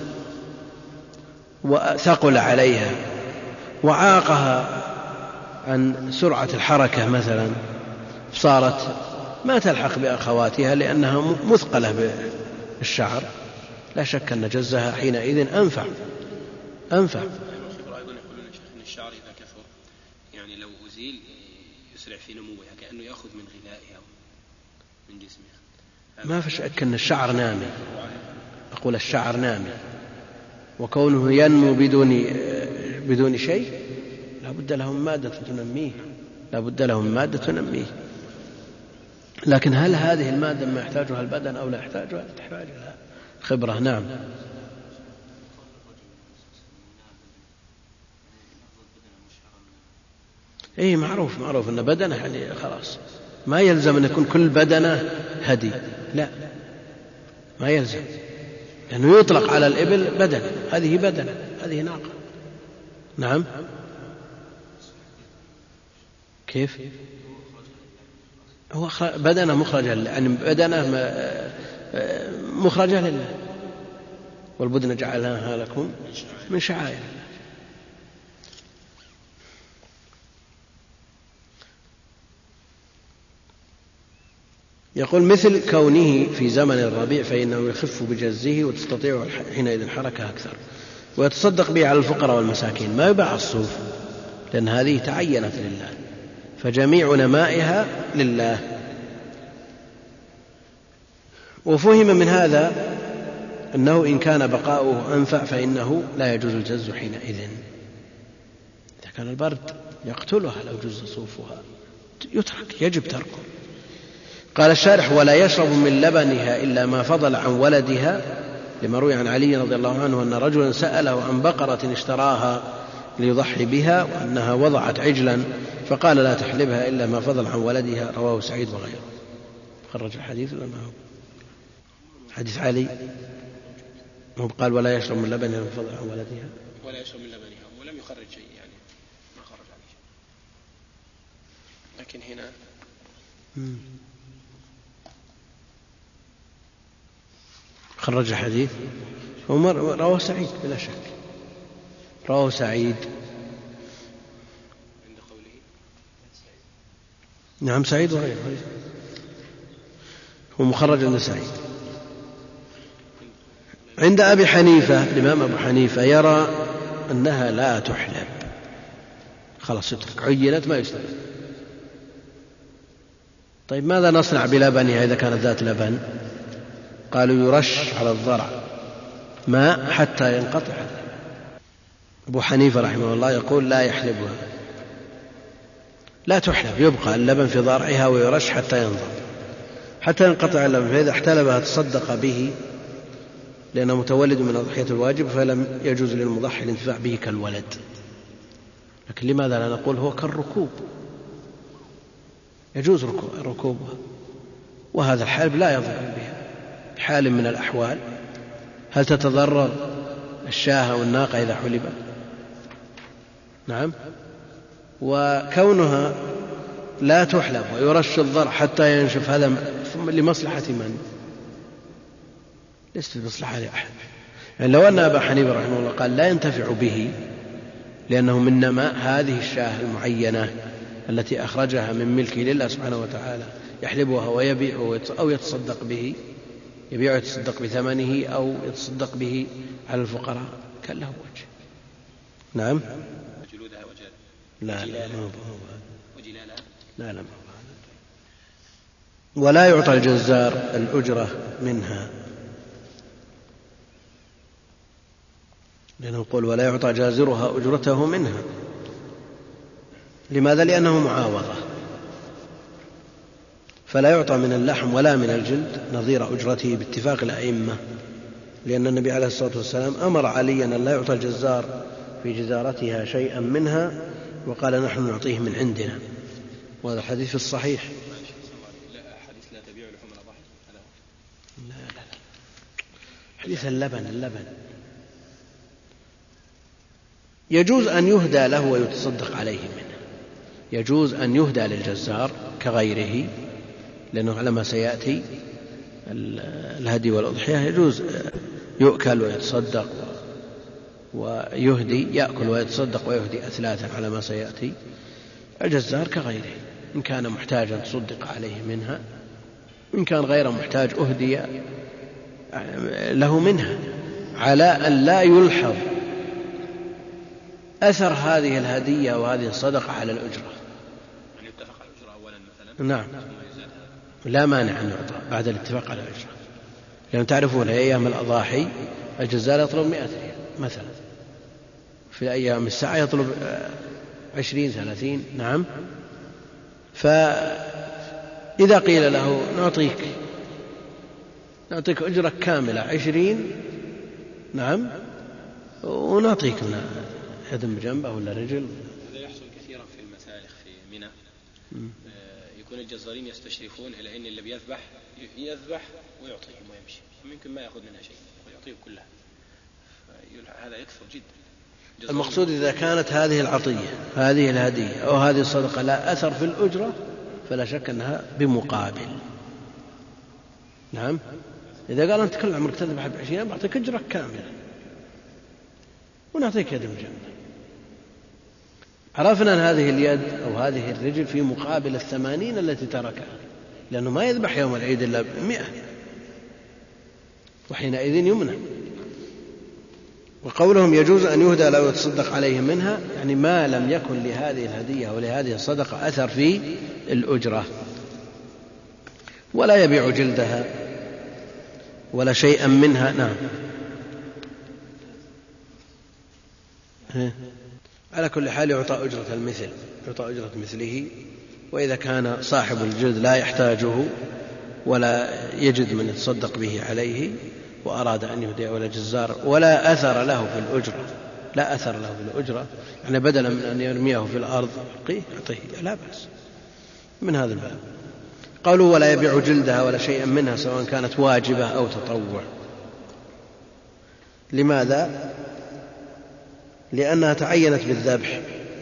وثقل عليها وعاقها عن سرعة الحركة مثلا، صارت ما تلحق بأخواتها لأنها مثقلة بالشعر، لا شك أن جزها حينئذ أنفع أنفع. أيضا يقولون أن الشعر إذا كثر يعني لو أزيل يسرع في نموها كأنه يأخذ من غذائها من جسمها. ما في شك أن الشعر نامي، أقول الشعر نامي، وكونه ينمو بدون بدون شيء لا بد له من مادة تنميه، لا بد له من مادة تنميه. لكن هل هذه المادة ما يحتاجها البدن أو لا يحتاجها؟ تحتاج لها خبرة. نعم. اي معروف معروف ان بدنه يعني خلاص، ما يلزم ان يكون كل بدنه هدي، لا ما يلزم، لانه يطلق على الإبل بدنه، هذه بدنه، هذه ناقة. نعم. كيف؟ هو بدنه مخرجة لله، يعني بدنه مخرجة لله، والبدن جعلها لكم من شعائر الله. يقول مثل كونه في زمن الربيع فإنه يخف بجزه وتستطيع حينئذ الحركة أكثر، ويتصدق به على الفقراء والمساكين. ما يباع الصوف لأن هذه تعينت لله، فجميع نمائها لله. وفهم من هذا أنه إن كان بقاؤه أنفع فإنه لا يجوز الجز حينئذ. إذا كان البرد يقتلها لو جز صوفها يترك، يجب تركه. قال الشارح: ولا يشرب من لبنها إلا ما فضل عن ولدها، لما روي عن علي رضي الله عنه أن رجلا سأله عن بقرة اشتراها ليضحي بها وأنها وضعت عجلا فقال لا تحلبها إلا ما فضل عن ولدها. رواه سعيد وغيره. خرج الحديث ولا ما هو حديث علي؟ هو قال ولا يشرب من لبنها ما فضل عن ولدها، ولا يشرب من لبنها، ولم يخرج شيء يعني ما خرج عليه شيء. لكن هنا مم. خرج الحديث رواه سعيد بلا شك، رواه سعيد. عند قوله نعم سعيد وغيره، هو مخرج عند سعيد. عند أبي حنيفة، الإمام أبو حنيفة يرى أنها لا تحلب، خلاص اترك، عينت ما يستفيد. طيب ماذا نصنع بلبنها إذا كانت ذات لبن؟ قالوا يرش على الضرع ماء حتى ينقطع. أبو حنيفة رحمه الله يقول لا يحلبها، لا تحلب، يبقى اللبن في ضرعها ويرش حتى ينضب، حتى ينقطع اللبن. فإذا احتلبها تصدق به لأنه متولد من أضحية الواجب، فلم يجوز للمضحي الانتفاع به كالولد. لكن لماذا لا نقول هو كالركوب؟ يجوز ركوبها، وهذا الحلب لا يضر بها حال من الأحوال. هل تتضرر الشاة والناقة إذا حلبت؟ نعم. وكونها لا تحلب ويرش الضرع حتى ينشف، هذا لمصلحة من؟ ليست لمصلحة لأحد. يعني لو أن أبا حنيفة رحمه الله قال لا ينتفع به لأنه من نماء هذه الشاة المعينة التي أخرجها من ملكه لله سبحانه وتعالى، يحلبها ويبيع أو يتصدق به، يبيع ويتصدق بثمنه أو يتصدق به على الفقراء، كان له وجه. نعم. وجلودها وجل لا لا ما هو وجلالها لا لا. ولا يعطى الجزار الأجرة منها لأنه يقول ولا يعطى جازرها أجرته منها. لماذا؟ لأنه معاوضة، فلا يعطى من اللحم ولا من الجلد نظير أجرته باتفاق الأئمة، لأن النبي عليه الصلاة والسلام أمر عليا أن لا يعطى الجزار في جزارتها شيئا منها، وقال نحن نعطيه من عندنا، وهذا الحديث في الصحيح. لا حديث لا تبيع لحوم الأضاحي. لا لا لا حديث اللبن اللبن يجوز أن يهدى له ويتصدق عليه منه، يجوز أن يهدى للجزار كغيره، لأنه على ما سيأتي الهدي والأضحية يجوز يؤكل ويتصدق ويهدي، يأكل ويتصدق ويهدي أثلاثا على ما سيأتي. الجزار كغيره، إن كان محتاجا تصدق عليه منها، إن كان غير محتاج أهدي له منها، على أن لا يلحظ أثر هذه الهدية وهذه الصدقة على الأجرة. يعني يتفق على الأجرة أولا مثلا. نعم، لا مانع أن يعطى بعد الاتفاق على الأجرة، لأن تعرفون أيام الأضاحي الجزار يطلب مئة ريال مثلا، في أيام الساعة يطلب عشرين ثلاثين. نعم، فإذا قيل له نعطيك نعطيك أجرة كاملة عشرين، نعم، ونعطيك يد بجنبه ولا رجل. هذا يحصل كثيرا في المسالخ في منى، يكون الجزارين يستشرفون إلى أن اللي بيذبح يذبح ويعطيهم ويمشي، ممكن ما يأخذ منها شيء ويعطيهم كلها، هذا يكثر جدا. المقصود إذا كانت هذه العطية هذه الهدية أو هذه الصدقة لا أثر في الأجرة فلا شك أنها بمقابل. نعم، إذا قال أنت كل عمرك تذبح بعشرين بعطيك أجرة كاملة ونعطيك يد بجنب، عرفنا أن هذه اليد أو هذه الرجل في مقابل الثمانين التي تركها، لأنه ما يذبح يوم العيد إلا بمئة، وحينئذ يمنع. وقولهم يجوز أن يهدى لو يتصدق عليه منها، يعني ما لم يكن لهذه الهدية ولهذه الصدقة أثر في الأجرة. ولا يبيع جلدها ولا شيئا منها. نعم، على كل حال يعطى أجرة المثل، يعطى أجرة مثله. وإذا كان صاحب الجلد لا يحتاجه ولا يجد من يتصدق به عليه وأراد أن يهدي ولا جزار ولا أثر له في الأجرة، لا أثر له في الأجرة، يعني بدلا من أن يرميه في الأرض يعطيه، لا بأس من هذا الباب. قالوا ولا يبيع جلدها ولا شيئا منها سواء كانت واجبة أو تطوع. لماذا؟ لأنها تعينت بالذبح.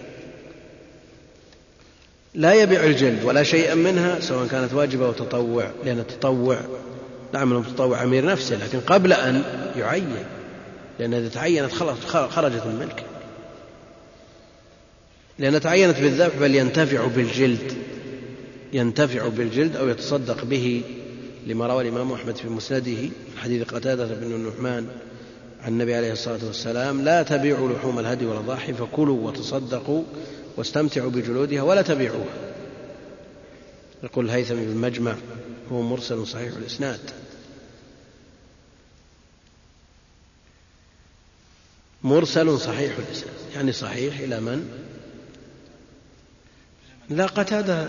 لا يبيع الجلد ولا شيئا منها سواء كانت واجبة أو تطوع، لأن التطوع نعم المتطوع أمير نفسه، لكن قبل أن يعين، لأن إذا تعينت خرجت من ملكه، لأن تعينت بالذبح. بل ينتفع بالجلد، ينتفع بالجلد أو يتصدق به، لما روى الإمام أحمد في مسنده حديث قتادة بن النعمان عن النبي عليه الصلاة والسلام: لا تبيعوا لحوم الهدي والأضاحي فكلوا وتصدقوا واستمتعوا بجلودها ولا تبيعوها. يقول الهيثمي في المجمع: هو مرسل صحيح الإسناد. مرسل صحيح الإسناد يعني صحيح إلى من؟ لا، قتادة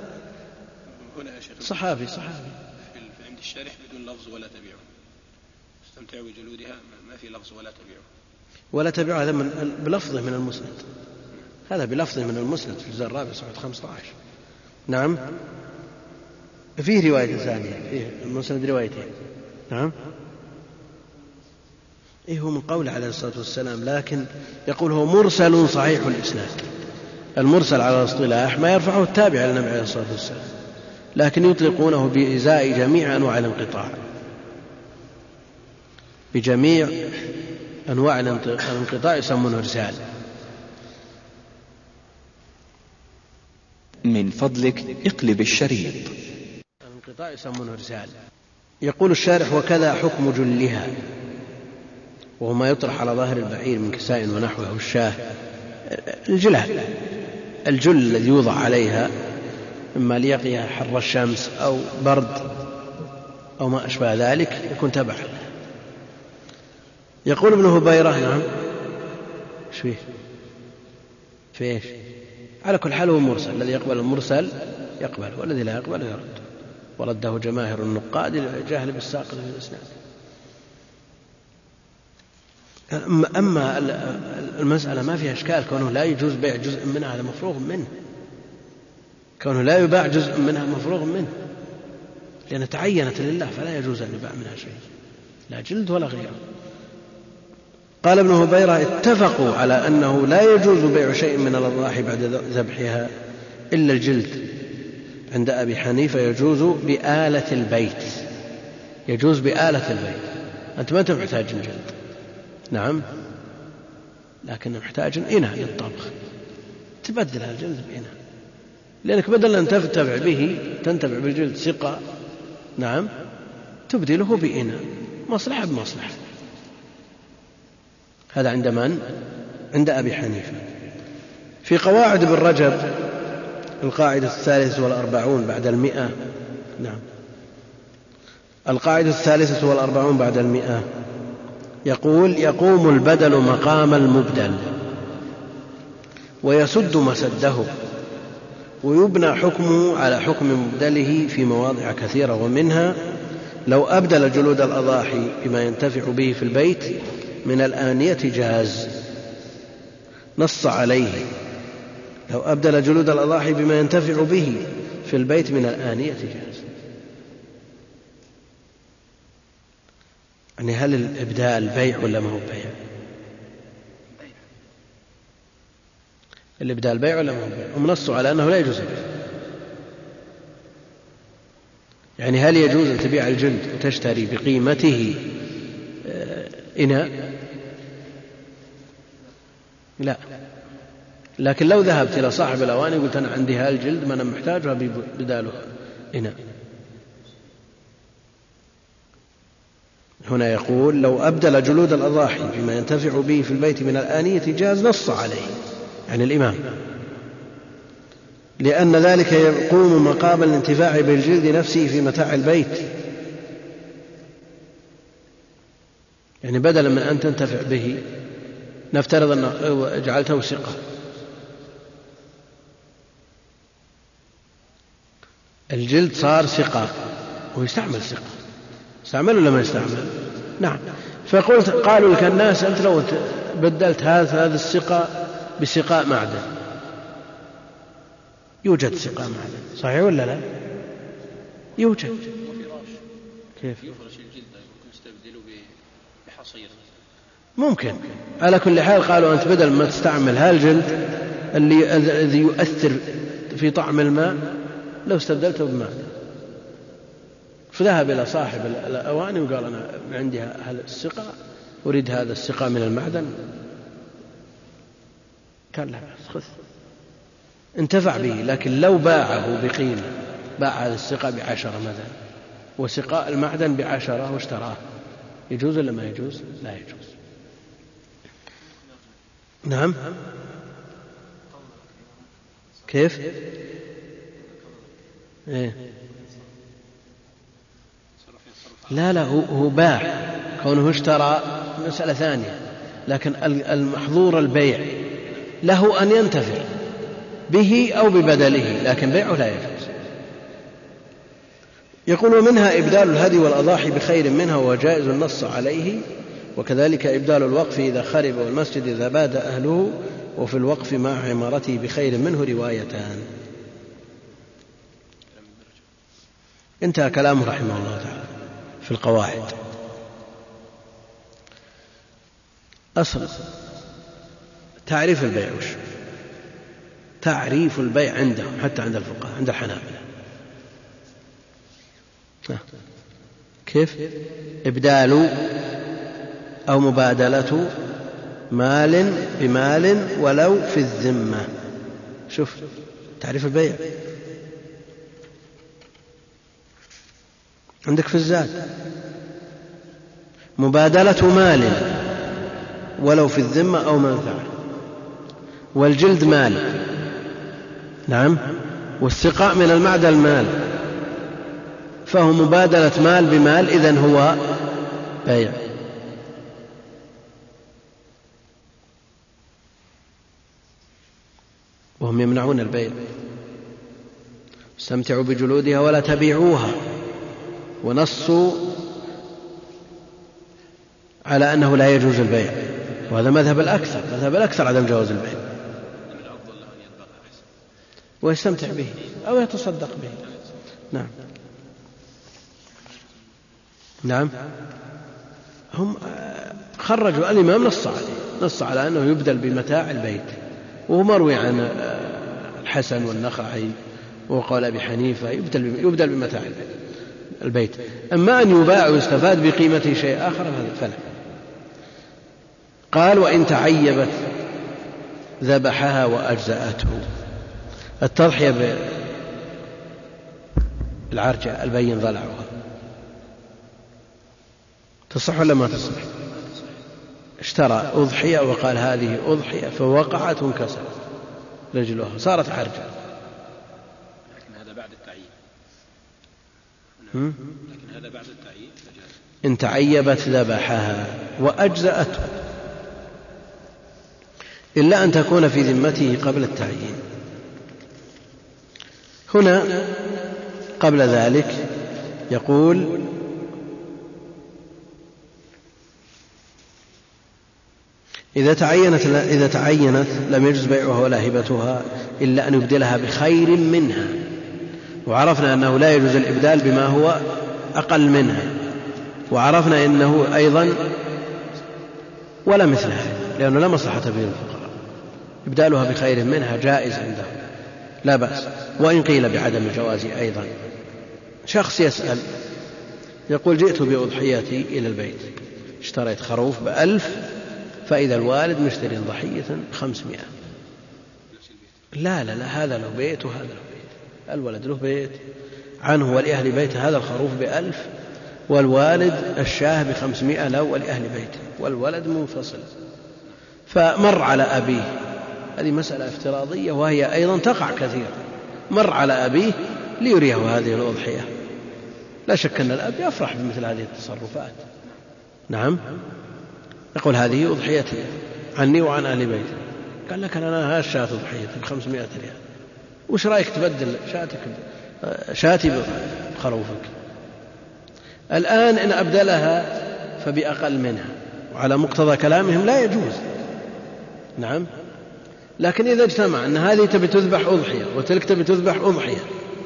صحابي صحابي عند الشارح بدون لفظ ولا تبيعوا، استمتعوا بجلودها ما في لفظ ولا تبيعوا، ولا تبيعوا هذا من بلفظه من المسند، هذا بلفظه من المسند في الجزء الرابع صفحة خمسة عشر. نعم، فيه رواية ثانية، فيه المسند روايتين. نعم، إيه هو من قول عليه الصلاة والسلام، لكن يقول هو مرسل صحيح الإسناد. المرسل على الاصطلاح ما يرفعه التابع على النبي عليه الصلاة والسلام، لكن يطلقونه بإزاء جميع أنواع الانقطاع، بجميع أنواع الانقطاع يسمونه رسالة. من فضلك اقلب الشريط. الانقطاع يسمونه رسالة. يقول الشارح: وكذا حكم جلها، وهو ما يطرح على ظاهر البعير من كساء ونحوه والشاه. الجلال، الجل الذي يوضع عليها إما ليقيها حر الشمس أو برد أو ما أشبه ذلك يكون تبعا. يقول ابن هبيرة: نعم، ايش فيه فيه على كل حال هو مرسل، الذي يقبل المرسل يقبل والذي لا يقبل يرد، ورده جماهير النقاد الجاهل بالساقط في الإسناد. أما المسألة ما فيها إشكال، كونه لا يجوز بيع جزء منها هذا مفروغ منه، كونه لا يباع جزء منها مفروغ منه، لأن تعينت لله فلا يجوز أن يباع منها شيء، لا جلد ولا غيره. قال ابن هبيرة اتفقوا على أنه لا يجوز بيع شيء من الأضاحي بعد ذبحها إلا الجلد. عند أبي حنيفة يجوز بآلة البيت، يجوز بآلة البيت، أنت ما أنت محتاج جلد، نعم، لكن محتاج إناء للطبخ، تبدل الجلد بإناء، لأنك بدل أن تنتفع به تنتفع بالجلد سقا، نعم، تبدله بإناء، مصلحة بمصلحة. هذا عند من؟ عند أبي حنيفة. في قواعد ابن رجب القاعدة الثالثة والأربعون بعد المئة، نعم، القاعدة الثالثة والأربعون بعد المئة يقول: يقوم البدل مقام المبدل ويسد مسده، ويبنى حكمه على حكم مبدله في مواضع كثيرة، ومنها لو أبدل جلود الأضاحي بما ينتفع به في البيت من الآنية جاز، نص عليه، لو أبدل جلود الأضاحي بما ينتفع به في البيت من الآنية جاز. يعني هل الإبدال بيع ولا ما هو بيع؟ الإبدال بيع ولا ما هو بيع؟ هم نصوا على أنه لا يجوز البيع. يعني هل يجوز أن تبيع الجلد وتشتري بقيمته إناء؟ لا، لكن لو ذهبت إلى صاحب الأواني وقلت أنا عندي هالجلد ما أنا محتاجها بداله إناء، هنا يقول: لو أبدل جلود الأضاحي بما ينتفع به في البيت من الآنية جاز، نص عليه يعني الإمام، لأن ذلك يقوم مقام الانتفاع بالجلد نفسه في متاع البيت. يعني بدلا من أن تنتفع به، نفترض أن جعلته سقة، الجلد صار سقة ويستعمل سقة، استعمل ولا ما يستعمل؟ نعم. فقلت قالوا لك الناس أنت لو بدلت هذا هذا السقاء بسقاء معدن، يوجد سقاء معدن صحيح ولا لا؟ يوجد. كيف يفرش الجلد ممكن يستبدله بحصير؟ ممكن. على كل حال قالوا أنت بدل ما تستعمل هالجلد اللي الذي يؤثر في طعم الماء لو استبدلته بمعدن. فذهب إلى صاحب الأواني وقال أنا عندي هذا السقاء أريد هذا السقاء من المعدن، قال لا خذ، انتفع به. لكن لو باعه بقيمة، باع هذا السقاء بعشرة مثلا وسقاء المعدن بعشرة واشتراه، يجوز ولا ما يجوز؟ لا يجوز. نعم. كيف؟ إيه؟ لا لا، هو, هو باع، كونه اشترى مسألة ثانية، لكن المحظور البيع له أن ينتفع به أو ببدله، لكن بيعه لا يجوز. يقول: منها إبدال الهدي والأضاحي بخير منها وهو جائز النص عليه، وكذلك إبدال الوقف إذا خرب والمسجد إذا باد أهله، وفي الوقف مع عمارته بخير منه روايتان. انتهى كلامه رحمه الله تعالى في القواعد. أصل تعريف البيع وش؟ تعريف البيع عندهم حتى عند الفقهاء، عند الحنابلة كيف؟ إبدال أو مبادلة مال بمال ولو في الذمة. شوف تعريف البيع عندك في الزاد: مبادلة مال ولو في الذمة أو منفعة، والجلد مال، نعم، والسقاء من المعدن مال، فهو مبادلة مال بمال، إذن هو بيع. وهم يمنعون البيع. استمتعوا بجلودها ولا تبيعوها، ونصوا على أنه لا يجوز البيع، وهذا مذهب الأكثر مذهب الأكثر عدم جواز البيع، ويستمتع به أو يتصدق به. نعم نعم هم خرجوا الإمام نص عليه نص على أنه يبدل بمتاع البيت، وهو مروي عن الحسن والنخعي وقال أبي حنيفة يبدل يبدل بمتاع البيت. أما أن يباع ويستفاد بقيمته شيء آخر هذا فلا. قال وإن تعيبت ذبحها وأجزأته. التضحية بالعرجة البين ضلعها تصح ولا ما تصح؟ اشترى أضحية وقال هذه أضحية فوقعت وانكسرت رجلها صارت عرجة، لكن هذا بعد التعيين. لكن هذا بعد التعيين. إن تعيبت ذبحها وأجزأته، إلا أن تكون في ذمته قبل التعيين. هنا قبل ذلك يقول إذا تعينت إذا تعينت لم يجوز بيعها ولا هبتها إلا أن يبدلها بخير منها، وعرفنا أنه لا يجوز الإبدال بما هو أقل منها، وعرفنا أنه أيضا ولا مثلها لأنه لا مصلحة به للفقراء، إبدالها بخير منها جائز عنده لا بأس، وإن قيل بعدم الجواز أيضا. شخص يسأل يقول جئت بأضحيتي إلى البيت، اشتريت خروف بألف، فإذا الوالد مشتري ضحية خمسمائة. لا لا لا هذا له بيت وهذا له بيت، الولد له بيت عنه ولأهل بيته، هذا الخروف بألف والوالد الشاه بخمسمائة له ولأهل بيته، والولد منفصل. فمر على أبيه، هذه مسألة افتراضية وهي أيضا تقع كثيرا، مر على أبيه ليريه هذه الأضحية، لا شك أن الأب يفرح بمثل هذه التصرفات. نعم يقول هذه أضحيتي عني وعن أهل بيتي، قال لك أنا هالشاة أضحيتي بخمسمائة ريال، وش رأيك تبدل شاتك شاتي بخروفك؟ الآن إن أبدلها فبأقل منها، وعلى مقتضى كلامهم لا يجوز. نعم لكن إذا اجتمع أن هذه تبي تذبح أضحية وتلك تبي تذبح أضحية،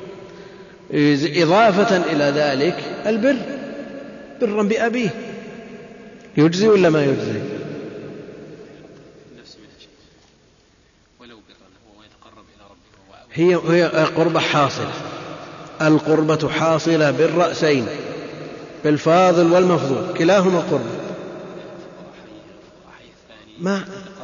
إضافة إلى ذلك البر برا بأبيه، يجزي ولا ما يجزي؟ هي هي قربة حاصلة، القربة حاصلة بالرأسين بالفاضل والمفضول كلاهما قربة. ما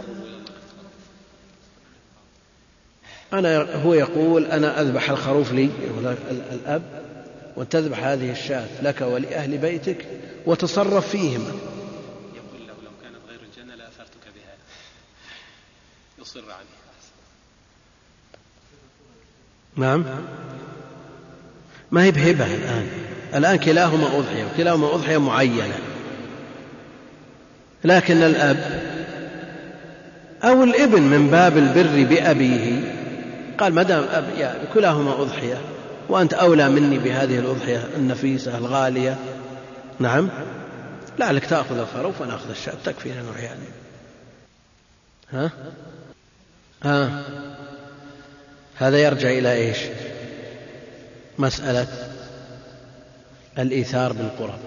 أنا هو يقول أنا أذبح الخروف لي الأب وتذبح هذه الشاة لك ولأهل بيتك وتصرف فيهما. يقول له لو كانت غير الجنة لأثرتك بها، يصر عليه. نعم ما هي بهبة الآن، الآن كلاهما أضحية وكلاهما أضحية معينة، لكن الأب أو الابن من باب البر بأبيه قال ما دام أب كلاهما أضحية وأنت أولى مني بهذه الأضحية النفيسة الغالية، نعم لعلك تأخذ الخروف ونأخذ الشاة تكفينا نوعيان. ها ها هذا يرجع إلى إيش؟ مسألة الإيثار بالقرب،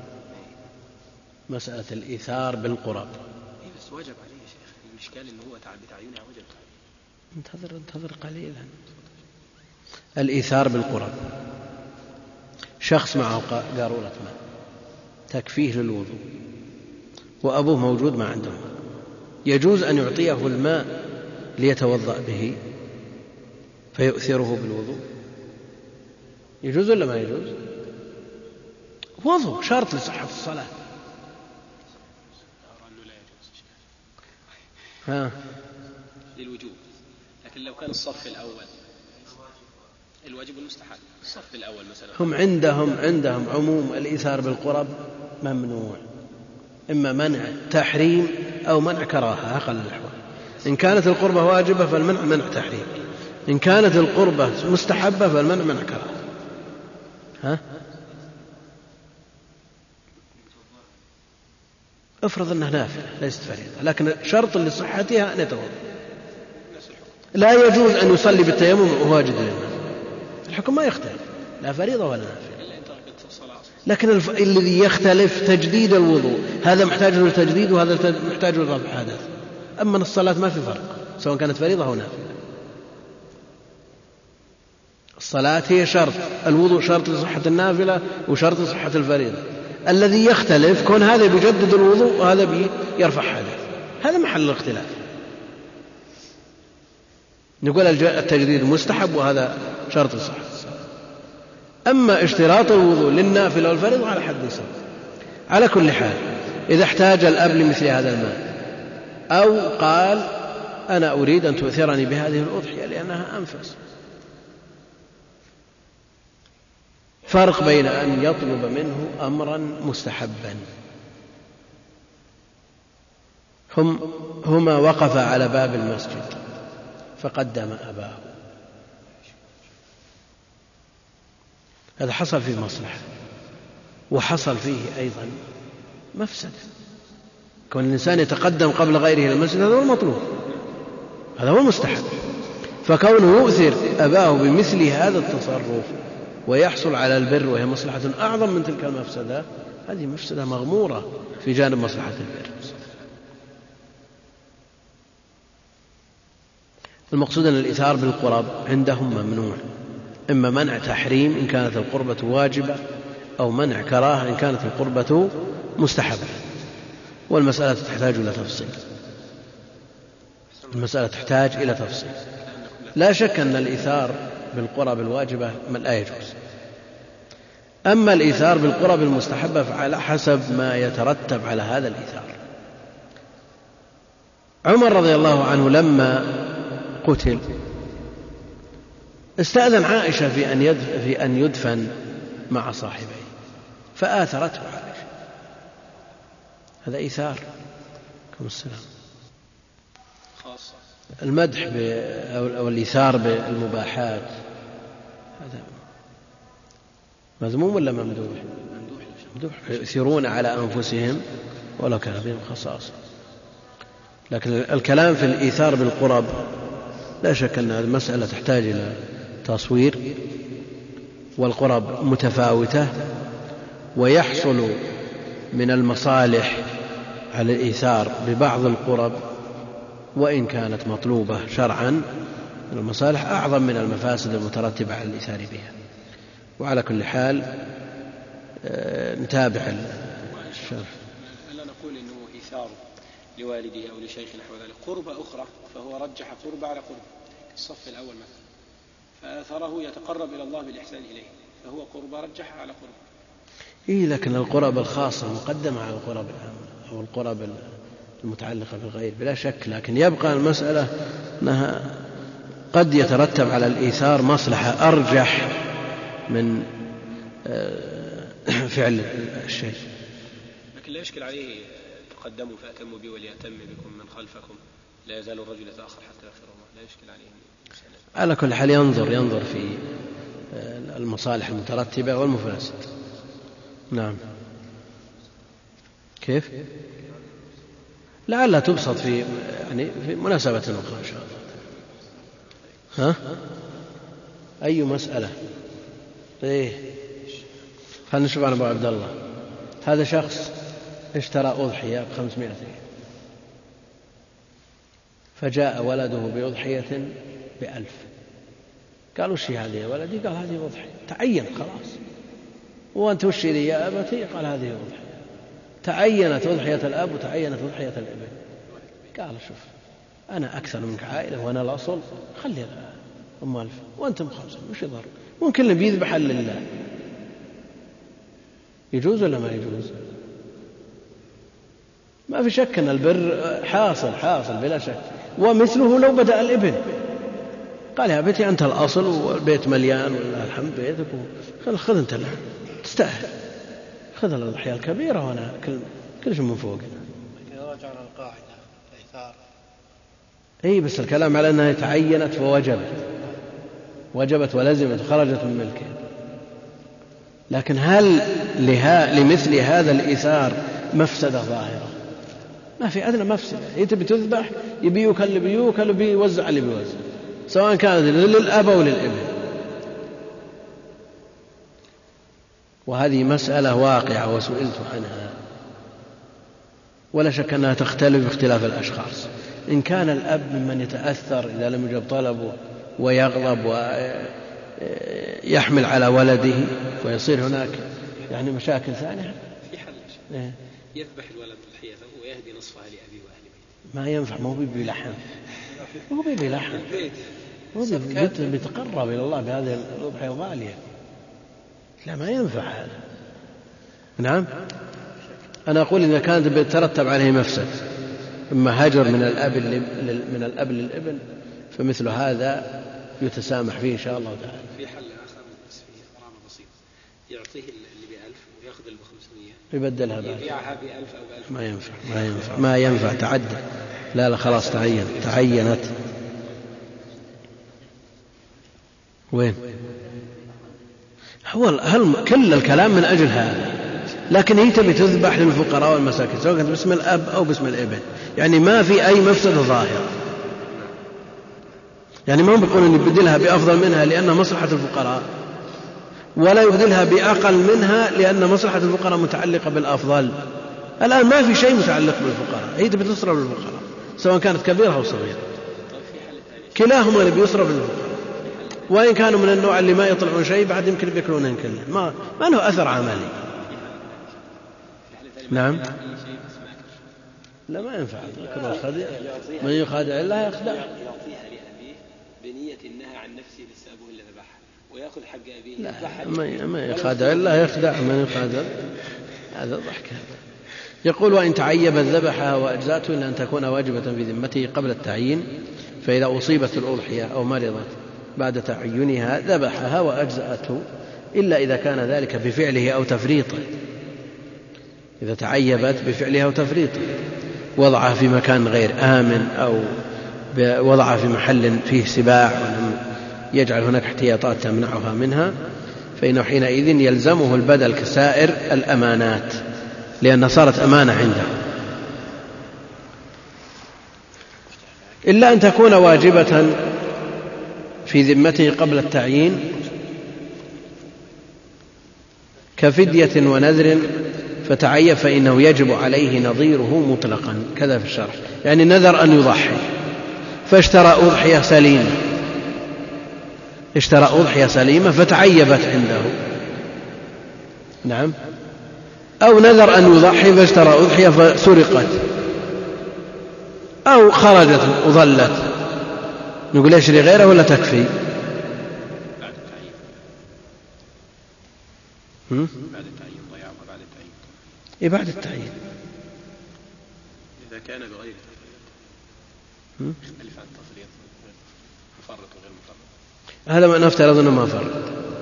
مسألة الإيثار بالقرب. بس وجب عليه يا شيخ، المشكال إنه هو تعب بتعينها وجب. انتظر انتظر قليلا. الإيثار بالقرب، شخص معه قارورة ماء تكفيه للوضوء وأبوه موجود ما عنده، يجوز أن يعطيه الماء ليتوضأ به فيؤثره بالوضوء؟ يجوز ولا ما يجوز؟ وضوء شرط لصحة الصلاة. ها للوجوب، لكن لو كان الصف الأول الواجب المستحب، الصف الأول مثلا هم عندهم عندهم عموم الإيثار بالقرب ممنوع، إما منع تحريم أو منع كراهة أقل الأحوال. إن كانت القربة واجبة فالمنع منع تحريم. إن كانت القربة مستحبة فالمنع منع كراهة. ها؟ افرض أنها نافلة ليست فريضة، لكن شرط لصحتها أن يتوضأ. لا يجوز أن يصلي بالتيمم وهو واجد للماء، الحكم ما يختلف، لا فريضة ولا نافلة. لكن الف... الذي يختلف تجديد الوضوء، هذا محتاج للتجديد وهذا محتاج للرفع حدث. أما الصلاة ما في فرق سواء كانت فريضة أو نافلة. الصلاة هي شرط، الوضوء شرط لصحة النافلة وشرط لصحة الفريضة. الذي يختلف كون هذا بيجدد الوضوء وهذا بيرفع حدث، هذا محل الاختلاف. نقول التجديد مستحب وهذا شرط الصحة. أما اشتراط الوضوء للنافلة والفريضة على حد سواء. على كل حال إذا احتاج الأب لمثل هذا الماء أو قال أنا أريد أن تؤثرني بهذه الأضحية لأنها أنفس، فرق بين أن يطلب منه أمرا مستحبا. هم هما وقفا على باب المسجد فقدم أباه، هذا حصل فيه مصلحة وحصل فيه أيضا مفسدة. كون الإنسان يتقدم قبل غيره إلى المسجد هذا هو المطلوب، هذا هو المستحب. فكونه يؤثر أباه بمثل هذا التصرف ويحصل على البر وهي مصلحة أعظم من تلك المفسدة، هذه مفسدة مغمورة في جانب مصلحة البر. المقصود أن الإيثار بالقرب عندهم ممنوع، إما منع تحريم إن كانت القربة واجبة أو منع كراهة إن كانت القربة مستحبة. والمسألة تحتاج إلى تفصيل، المسألة تحتاج إلى تفصيل. لا شك أن الإيثار بالقرب الواجبة لا يجوز، أما الإيثار بالقرب المستحبة فعلى حسب ما يترتب على هذا الإيثار. عمر رضي الله عنه لما قتل استأذن عائشة في أن يدفن, في أن يدفن مع صاحبيه فآثرته عائشة، هذا إيثار. كم السلام. المدح أو الإيثار بالمباحات هذا مذموم ولا ممدوح؟ ممدوح. يؤثرون على أنفسهم ولو كان بهم خصاصة. لكن الكلام في الإيثار بالقرب لا شك أن هذه المسألة تحتاج إلى تصوير، والقرب متفاوتة، ويحصل من المصالح على الإيثار ببعض القرب وإن كانت مطلوبة شرعا، المصالح أعظم من المفاسد المترتبة على الإيثار بها. وعلى كل حال نتابع الشرح. ألا نقول إنه إيثار لوالده أو لشيخ نحو ذلك قربة أخرى، فهو رجح قربة على قربة الصف الأول مثلا، فآثره يتقرب إلى الله بالإحسان إليه، فهو قربة رجح على قربة. إيه، لكن القرب الخاصة مقدمة على القرب العامة أو القرب المتعلقة بالغير بلا شك. لكن يبقى المسألة أنها قد يترتب على الإيثار مصلحة أرجح من فعل الشيء. لكن لا يشكل عليه تقدموا فأتموا بي وليأتم بكم من خلفكم، لا يزال الرجل يتأخر حتى يغفر الله، لا يشكل عليه. على كل حال ينظر ينظر في المصالح المترتبة والمفاسد. نعم. كيف؟ لعلها تبسط في يعني في مناسبة أخرى إن شاء الله. ها؟ أي مسألة؟ إيه؟ خلنا نشوف عن أبو عبد الله. هذا شخص اشترى أضحية بخمسمائة ريال، فجاء ولده بأضحية بألف. قال وش هذه يا ولدي؟ قال هذه أضحية. تعين خلاص. وأنت وش لي يا أبتي؟ قال هذه أضحية. تعينت أضحية الأب وتعينت أضحية الابن. قال شوف أنا أكثر منك عائلة وأنا الأصل، خلي أم ألف وأنتم خمسة، وش يضر؟ ممكن اللي بيذبح لله. يجوز ولا ما يجوز؟ ما في شك أن البر حاصل حاصل بلا شك. ومثله لو بدأ الابن قال يا بيتي أنت الأصل والبيت مليان والله الحمد بيتك، خذ أنت الآن تستاهل، خذ الأضحية الكبيرة وأنا كل كل شيء من فوق. لكن رجعنا القاعدة الإيثار. أي بس الكلام على أنها تعينت فوجبت. وجبت ولزمت خرجت من ملكه. لكن هل لها لمثل هذا الإيثار مفسدة ظاهرة؟ ما في أدنى مفسدة. هي تبي تذبح يبيوك اللي بيوك اللي بيوزع اللي بيوزع، سواء كانت للأب أو للابن. وهذه مسألة واقعة وسئلت عنها، ولا شك أنها تختلف باختلاف الأشخاص. إن كان الأب ممن يتأثر إذا لم يجب طلبه ويغضب ويحمل على ولده ويصير هناك يعني مشاكل ثانية، في حل يذبح الولد ضحيته ويهدي نصفها لأبيه وأهل بيته. ما ينفع، مو بيبي لحم، مو بيبي لحم، مو بيتقرب إلى الله بهذه الضحية الغالية. لا، ما ينفع هذا. نعم، أنا أقول إذا كانت بيترتب عليه مفسد، إما هجر من الأب من الأب للابن، فمثل هذا يتسامح فيه إن شاء الله تعالى. في حل آخر بس فيه غرامة بسيطة، يعطيه اللي بألف ويأخذ اللي بخمسمية يبدلها بألف، يبيعها بألف أو بألف. ما ينفع ما ينفع ما ينفع تعدى. لا لا خلاص تعين تعينت. وين هو هل كل الكلام من أجل هذا؟ لكن هي تبي تذبح للفقراء والمساكين سواء كانت باسم الأب أو باسم الابن، يعني ما في أي مفسدة ظاهرة. يعني ما بيقول أن يبدلها بأفضل منها لأن مصلحة الفقراء، ولا يبدلها بأقل منها لأن مصلحة الفقراء متعلقة بالأفضل. الآن ما في شيء متعلق بالفقراء، هي تبي تصرف للفقراء سواء كانت كبيرة أو صغيرة، كلاهما اللي بيصرف للفقراء. وإن كانوا من النوع اللي ما يطلعون شيء بعد يمكن بيأكلونهن كله، ما ما له أثر عملي. نعم، لا ما ينفع. من يخادع الله يخدع. يعطيها لأبيه بنية إنها عن نفسه لسه أبوه اللي ذبحها ويأخذ حق أبيه. لا، ما يخادع الله يخدع. من يخادع هذا ضحك. يقول: وإن تعيب ذبحها وأجزاته إلا أن تكون واجبة في ذمته قبل التعيين، فإذا أصيبت الأضحية أو مرضت بعد تعينها ذبحها وأجزأته، إلا إذا كان ذلك بفعله أو تفريطه. إذا تعيبت بفعلها أو تفريطه، وضعها في مكان غير آمن أو وضعها في محل فيه سباع ولم يجعل هناك احتياطات تمنعها منها، فإنه حينئذ يلزمه البدل كسائر الأمانات، لأنها صارت أمانة عنده، إلا أن تكون واجبة في ذمته قبل التعيين كفدية ونذر فتعيب فإنه يجب عليه نظيره مطلقا. كذا في الشرح، يعني نذر أن يضحي فاشترى أضحية سليمة اشترى أضحية سليمة فتعيبت عنده، نعم، أو نذر أن يضحي فاشترى أضحية فسرقت أو خرجت وظلت، نقول يشري غيره ولا تكفي؟ بعد التعيين. بعد التعيين ضياعها بعد التعيين. إيه بعد التعيين؟ إذا كان بغير تفريط. يختلف عن التفريط، مفرط وغير مفرط. هذا ما نفترض أنه ما فرط.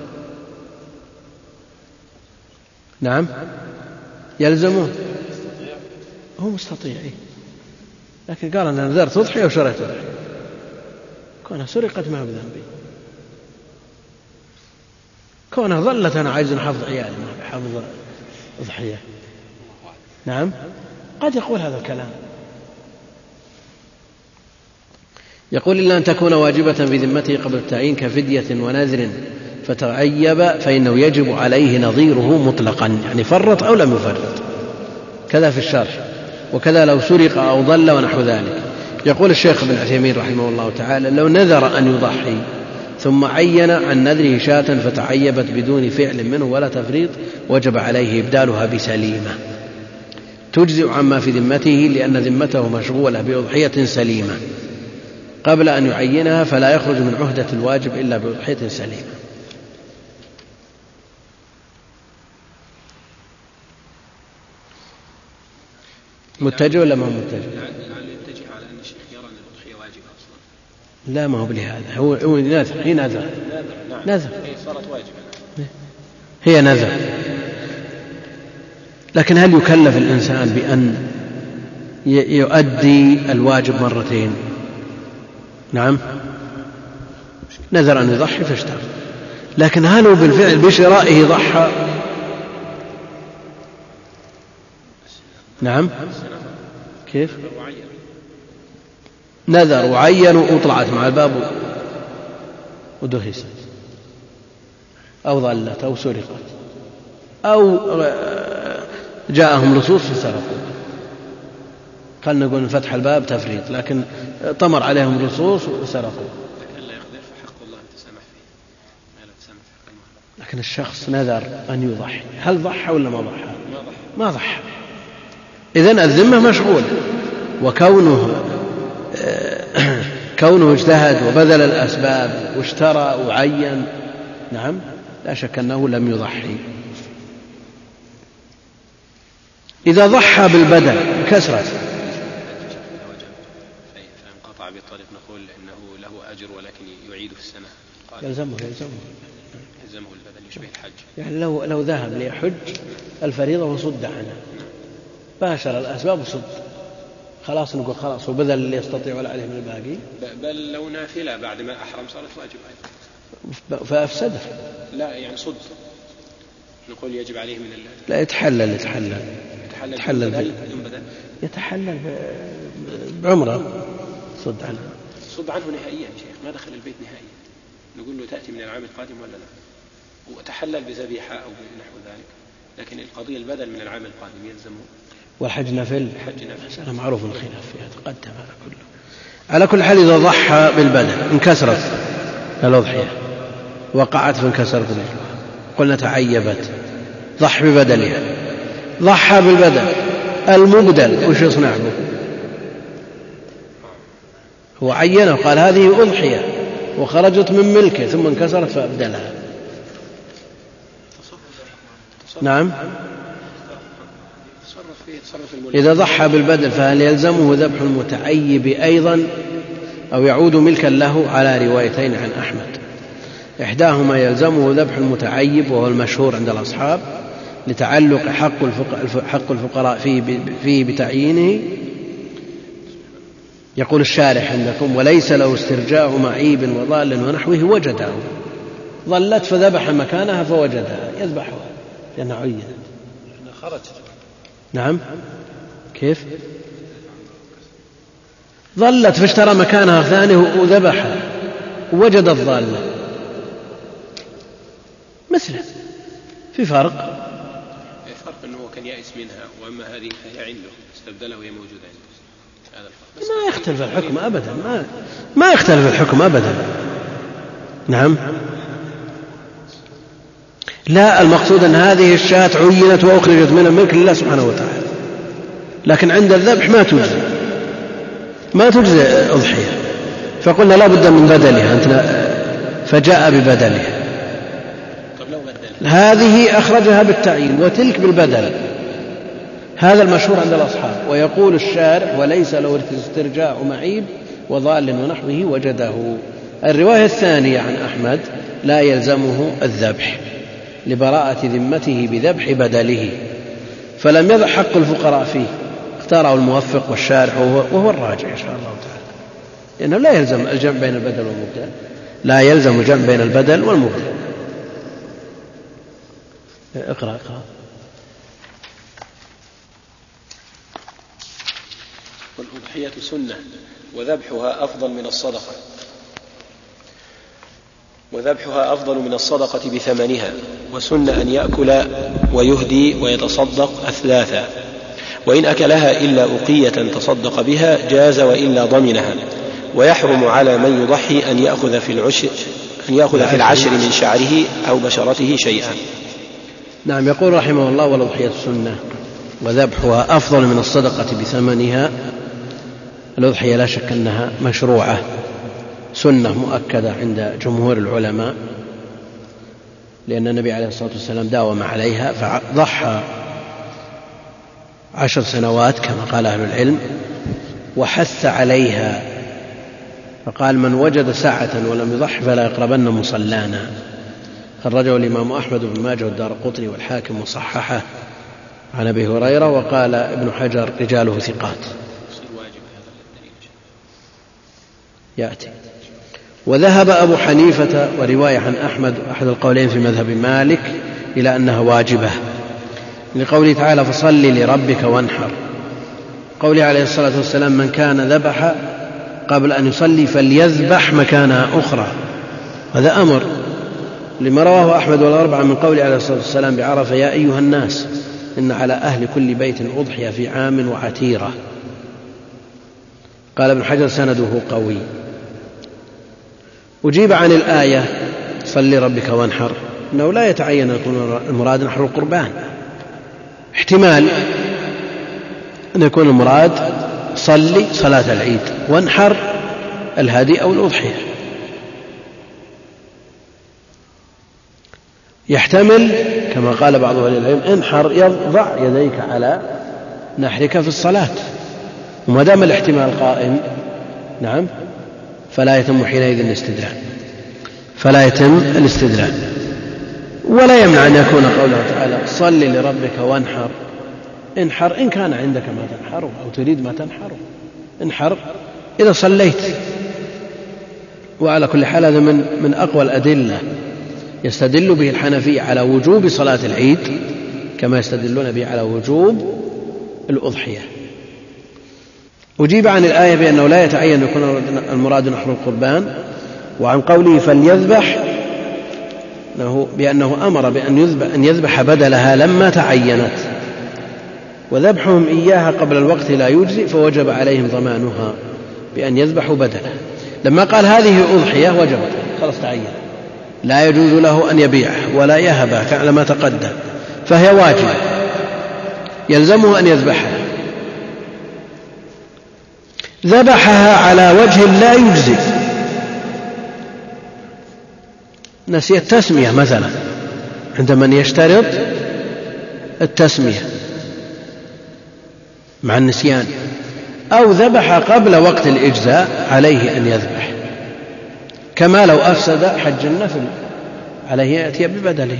نعم، يلزمه. هو مستطيع، لكن قال أنا نذرت أضحية وشريت أضحية، كونها سرقت ما بذنبي، كونها ظلت أنا عايز حفظ عيالي ما بحفظ أضحية. نعم، قد يقول هذا الكلام. يقول: إلا أن تكون واجبة في ذمته قبل التعيين كفدية ونذر فتعيب فإنه يجب عليه نظيره مطلقا، يعني فرط أو لم يفرط. كذا في الشرح. وكذا لو سرق أو ضل ونحو ذلك. يقول الشيخ ابن عثيمين رحمه الله تعالى: لو نذر أن يضحي ثم عين عن نذره شاة فتعيبت بدون فعل منه ولا تفريط، وجب عليه إبدالها بسليمة تجزئ عما في ذمته، لأن ذمته مشغولة بأضحية سليمة قبل أن يعينها، فلا يخرج من عهدة الواجب إلا بأضحية سليمة. متجه ولا ما متجه؟ يتجه على أن الشيخ يرى أن الأضحية واجبة أصلا. لا، ما هو بلهذا، هو هو نذر، هي نذر نذر هي صارت واجبة، هي نذر. لكن هل يكلف الإنسان بأن يؤدي الواجب مرتين؟ نعم، نذر أن يضحي فاشترى. لكن هل هو بالفعل بشرائه ضحى؟ نعم. كيف؟ نذر وعين وطلعت مع الباب ودهست أو ضلت أو سرقت أو جاءهم لصوص فسرقوا. قال نقول فتح الباب تفريط، لكن طمر عليهم لصوص وسرقوا. لكن الشخص نذر أن يضحي، هل ضحى ولا ما ضحى؟ ما ضحى. إذن الذمة مشغولة، وكونه كونه اجتهد وبذل الأسباب واشترى وعين، نعم لا شك أنه لم يضحي. إذا ضحى بالبدن كسرت فانقطع بالطريق نقول إنه له أجر ولكن يعيد في السنة. يلزمه يلزمه يلزمه البدن يشبه الحج. يعني لو لو ذهب ليحج الفريضة وصد عنها، باشر الأسباب وصد، خلاص نقول خلاص وبذل اللي يستطيع ولا عليه من الباقي. بل لو نافلة بعد ما أحرم صارت واجب أيضا فأفسده. لا يعني صد نقول يجب عليه من الله. لا يتحلل يتحلل يتحلل, يتحلل بدل يتحلل بعمره صد عنه صد عنه نهائيا شيخ، ما دخل البيت نهائيا. نقول له تأتي من العام القادم ولا لا، وتحلل بذبيحة أو نحو ذلك، لكن القضية البدل من العام القادم يلزمه. والحج نفل الحج نفل مسألة معروف الخلاف فيها تقدم هذا كله. على كل حال إذا ضحى بالبدن انكسرت الأضحية، وقعت فانكسرت رجلها، قلنا تعيبت، ضح ببدلها. ضحى بالبدن المبدل وش يصنع به؟ هو عينه قال هذه أضحية وخرجت من ملكه ثم انكسرت فأبدلها. نعم. إذا ضحى بالبدل فهل يلزمه ذبح المتعيب أيضا أو يعود ملكا له؟ على روايتين عن أحمد، إحداهما يلزمه ذبح المتعيب وهو المشهور عند الأصحاب لتعلق حق الفقراء فيه بتعيينه. يقول الشارح عندكم وليس له استرجاع معيب وضال ونحوه وجده، ظلت فذبح مكانها فوجدها يذبحها لأنها عينت. نعم. كيف؟ ظلت فاشترى مكانها ثاني وذبحها ووجد الضالة مثله. في فرق فرق أنه كان يائس منها، وأما هذه فهي عنده استبدلها وهي موجودة عنده. هذا الفرق. ما يختلف الحكم أبدا، ما ما يختلف الحكم أبدا. نعم. لا، المقصود أن هذه الشاة عينت وأخرجت من الملك لله سبحانه وتعالى، لكن عند الذبح ما تجزي ما تجزي أضحية، فقلنا لا بد من بدلها فجاء ببدلها. هذه أخرجها بالتعيين وتلك بالبدل، هذا المشهور عند الأصحاب. ويقول الشارع وليس له استرجاع معيب وضال ونحوه وجده. الرواية الثانية عن أحمد لا يلزمه الذبح لبراءة ذمته بذبح بدله، فلم يضع حق الفقراء فيه، اختاره الموفق والشارح وهو الراجع إن شاء الله تعالى، لأنه لا يلزم الجمع بين البدل والمبدل، لا يلزم الجمع بين البدل والمبدل. اقرأ اقرأ. والأضحية سنة وذبحها أفضل من الصدقة وذبحها أفضل من الصدقة بثمنها، وسنة أن يأكل ويهدي ويتصدق أثلاثا، وإن أكلها إلا أقية تصدق بها جاز وإلا ضمنها. ويحرم على من يضحي أن يأخذ في العشر أن يأخذ في العشر من شعره أو بشرته شيئا. نعم. يقول رحمه الله والأضحية سنة وذبحها أفضل من الصدقة بثمنها. الأضحية لا شك أنها مشروعة، سنة مؤكدة عند جمهور العلماء، لأن النبي عليه الصلاة والسلام داوم عليها فضحى عشر سنوات كما قال أهل العلم، وحث عليها فقال من وجد ساعة ولم يضح فلا يقربن مصلانا. خرجه الإمام أحمد بن ماجه والدارقطني والحاكم وصححه عن أبي هريرة، وقال ابن حجر رجاله ثقات. يأتي. وذهب أبو حنيفة ورواية عن أحمد أحد القولين في مذهب مالك إلى أنها واجبة، لقوله تعالى فصل لربك وانحر، قوله عليه الصلاة والسلام من كان ذبح قبل أن يصلي فليذبح مكانها أخرى، هذا أمر لما رواه أحمد والأربعة من قوله عليه الصلاة والسلام بعرفة يا أيها الناس إن على أهل كل بيت أضحية في عام وعتيرة. قال ابن حجر سنده قوي. أجيب عن الآية صل لربك وانحر أنه لا يتعين أن يكون المراد نحر القربان، احتمال أن يكون المراد صلي صلاة العيد وانحر الهدي أو الأضحية، يحتمل كما قال بعض أهل العلم انحر يضع يديك على نحرك في الصلاة، وما دام الاحتمال قائم نعم فلا يتم حينئذ الاستدلال فلا يتم الاستدلال ولا يمنع أن يكون قوله تعالى صل لربك وانحر، انحر إن كان عندك ما تنحره أو تريد ما تنحره، انحر إذا صليت. وعلى كل حال هذا من, من أقوى الأدلة يستدل به الحنفية على وجوب صلاة العيد كما يستدلون به على وجوب الأضحية. أجيب عن الآية بأنه لا يتعين يكون المراد نحر القربان، وعن قوله فليذبح بأنه أمر بأن يذبح, أن يذبح بدلها لما تعينت، وذبحهم إياها قبل الوقت لا يجزئ فوجب عليهم ضمانها بأن يذبحوا بدلها. لما قال هذه أضحية وجبت خلاص تعين، لا يجوز له أن يبيعها ولا يهبها على ما تقدم، فهي واجبة يلزمه أن يذبحها. ذبحها على وجه لا يجزئ، نسي التسمية مثلا عند من يشترط التسمية مع النسيان، أو ذبح قبل وقت الإجزاء عليه أن يذبح، كما لو أفسد حج النفل عليه يأتي ببدله.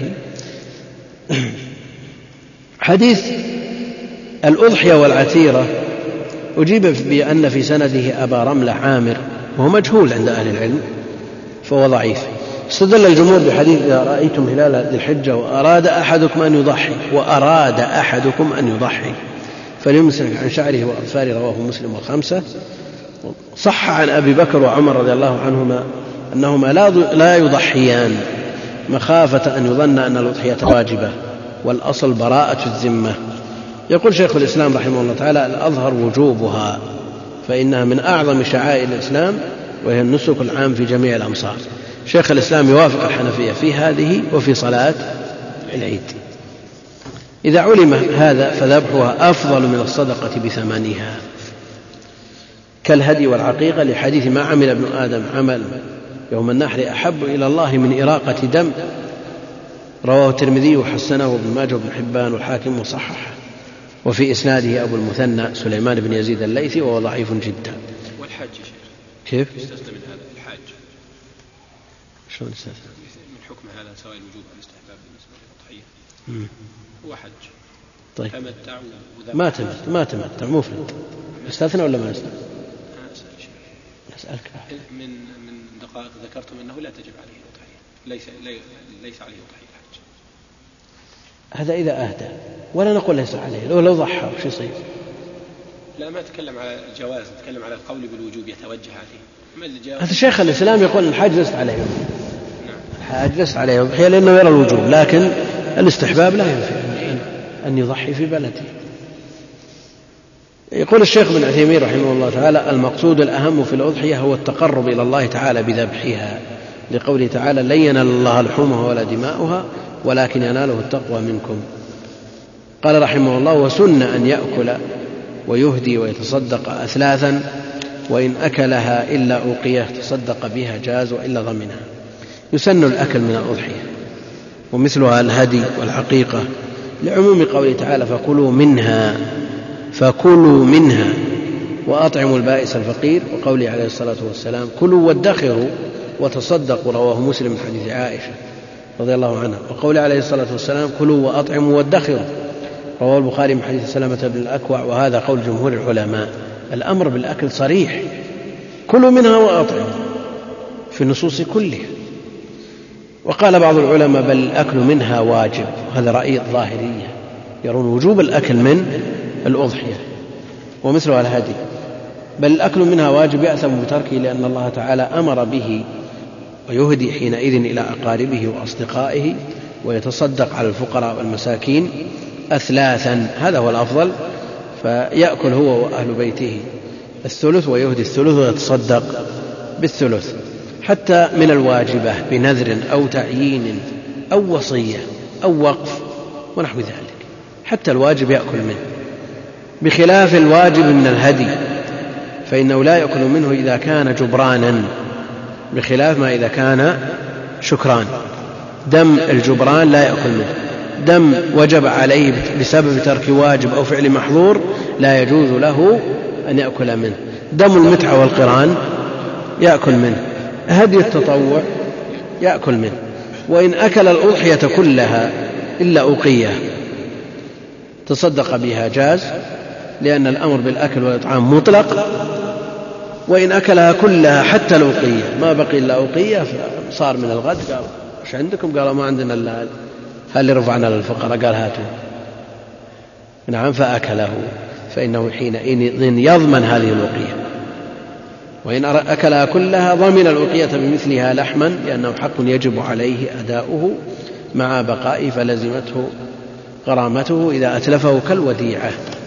حديث الأضحية والعتيرة أجيب بأن في سنده أبا رملة عامر وهو مجهول عند أهل العلم فهو ضعيف. استدل الجمهور بحديث إذا رأيتم هلال ذي الحجة وأراد أحدكم أن يضحي وأراد أحدكم أن يضحي فليمسك عن شعره وأظفاره، رواه مسلم والخمسة. صح عن أبي بكر وعمر رضي الله عنهما أنهما لا يضحيان مخافة أن يظن أن الأضحية واجبة، والأصل براءة الذمة. يقول شيخ الإسلام رحمه الله تعالى الأظهر وجوبها، فإنها من أعظم شعائر الإسلام وهي النسك العام في جميع الأمصار. شيخ الإسلام يوافق الحنفية في هذه وفي صلاة العيد. إذا علم هذا فذبحها أفضل من الصدقة بثمنها، كالهدي والعقيقة لحديث ما عمل ابن آدم عمل يوم النحر أحب إلى الله من إراقة دم، رواه الترمذي وحسنه وابن ماجه وابن حبان والحاكم وصححه، وفي إسناده أبو المثنى سليمان بن يزيد الليثي وهو ضعيف جدا. والحج كيف يستثنى من هذا الحاج؟ شلون يستثنى من حكم هذا سواء الوجوب أو الاستحباب بالنسبة للأضحية؟ هو حج. طيب تمتع ما تمتع ما تمتع مفرد، استثنى ولا ما استثنى؟ أسألك من من دقائق ذكرتم أنه لا تجب عليه الأضحية، ليس ليس عليه أضحية الحج. هذا إذا أهدى، ولا نقول ليس عليه، لو لو ضحى وش يصير؟ لا ما أتكلم على الجواز، أتكلم على القول بالوجوب يتوجه عليه. هذا شيخ الإسلام يقول الحاج ليس عليه، نعم الحاج ليس عليه أضحية لأنه يرى الوجوب، لكن الاستحباب لا ينفع أن يضحي في بلده. يقول الشيخ بن عثيمين رحمه الله تعالى المقصود الأهم في الأضحية هو التقرب إلى الله تعالى بذبحها، لقوله تعالى لن ينال الله لحومها ولا دماؤها ولكن يناله التقوى منكم. قال رحمه الله وسن أن يأكل ويهدي ويتصدق أثلاثا، وإن أكلها إلا أوقية تصدق بها جاز وإلا ضمنها. يسن الأكل من الأضحية ومثلها الهدي والعقيقة لعموم قوله تعالى فكلوا منها فكلوا منها وأطعموا البائس الفقير، وقوله عليه الصلاة والسلام كلوا وادخروا وتصدقوا، رواه مسلم من حديث عائشة رضي الله عنها، وقوله عليه الصلاة والسلام كلوا وأطعموا وادخروا، رواه البخاري من حديث سلمة بن الأكوع، وهذا قول جمهور العلماء. الأمر بالأكل صريح، كلوا منها وأطعموا، في النصوص كلها. وقال بعض العلماء بل الأكل منها واجب، هذا رأي الظاهرية، يرون وجوب الأكل من الأضحية ومثلها الهدي، بل الأكل منها واجب يأثم بتركه لأن الله تعالى أمر به، ويهدي حينئذ إلى أقاربه وأصدقائه ويتصدق على الفقراء والمساكين أثلاثا، هذا هو الأفضل، فيأكل هو وأهل بيته الثلث ويهدي الثلث ويتصدق بالثلث. حتى من الواجبة بنذر أو تعيين أو وصية أو وقف ونحو ذلك، حتى الواجب يأكل منه، بخلاف الواجب من الهدي فإنه لا يأكل منه إذا كان جبرانا، بخلاف ما إذا كان شكران. دم الجبران لا يأكل منه، دم وجب عليه بسبب ترك واجب أو فعل محظور لا يجوز له أن يأكل منه. دم المتعة والقران يأكل منه، هدي التطوع يأكل منه. وإن أكل الأضحية كلها إلا أوقية تصدق بها جاز، لأن الأمر بالأكل والإطعام مطلق. وإن أكلها كلها حتى الأوقية ما بقي إلا أوقية صار من الغد قال إيش عندكم؟ قالوا ما عندنا إلا هل رفعنا للفقراء، قال هاتوا، نعم، فأكله، فإنه حينئذ يضمن هذه الأوقية. وإن أكلها كلها ضمن الأوقية بمثلها لحما، لأنه حق يجب عليه أداؤه مع بقائه فلزمته غرامته إذا أتلفه كالوديعة.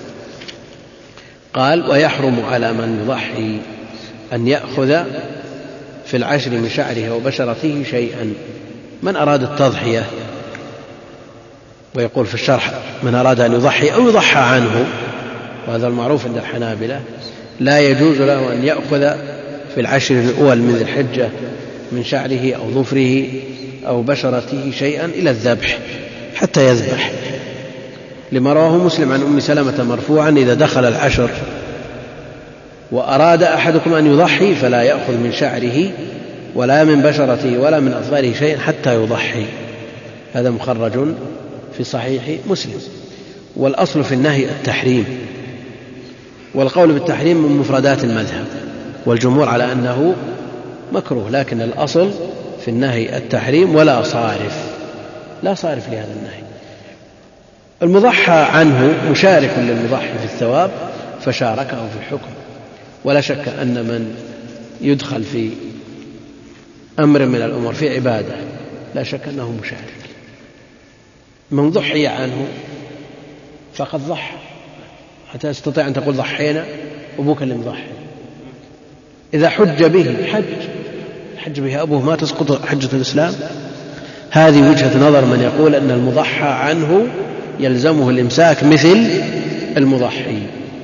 قال ويحرم على من يضحي أن يأخذ في العشر من شعره وبشرته شيئا. من أراد التضحية، ويقول في الشرح من أراد أن يضحي أو يضحى عنه، وهذا المعروف عند الحنابلة، لا يجوز له أن يأخذ في العشر الأول من ذي الحجة من شعره أو ظفره أو بشرته شيئا إلى الذبح حتى يذبح، لما رواه مسلم عن أم سلمة مرفوعا إذا دخل العشر وأراد أحدكم أن يضحي فلا يأخذ من شعره ولا من بشرته ولا من أظفاره شيئا حتى يضحي. هذا مخرج في صحيح مسلم. والأصل في النهي التحريم، والقول بالتحريم من مفردات المذهب، والجمهور على أنه مكروه، لكن الأصل في النهي التحريم ولا صارف، لا صارف لهذا النهي. المضحى عنه مشارك للمضحي في الثواب فشاركه في الحكم، ولا شك أن من يدخل في أمر من الأمور في عبادة لا شك أنه مشارك. من ضحي عنه فقد ضحى، حتى تستطيع أن تقول ضحينا أبوك اللي مضحي. إذا حج به حج حج به أبوه ما تسقط حجة الإسلام. هذه وجهة نظر من يقول أن المضحى عنه يلزمه الإمساك مثل المضحي،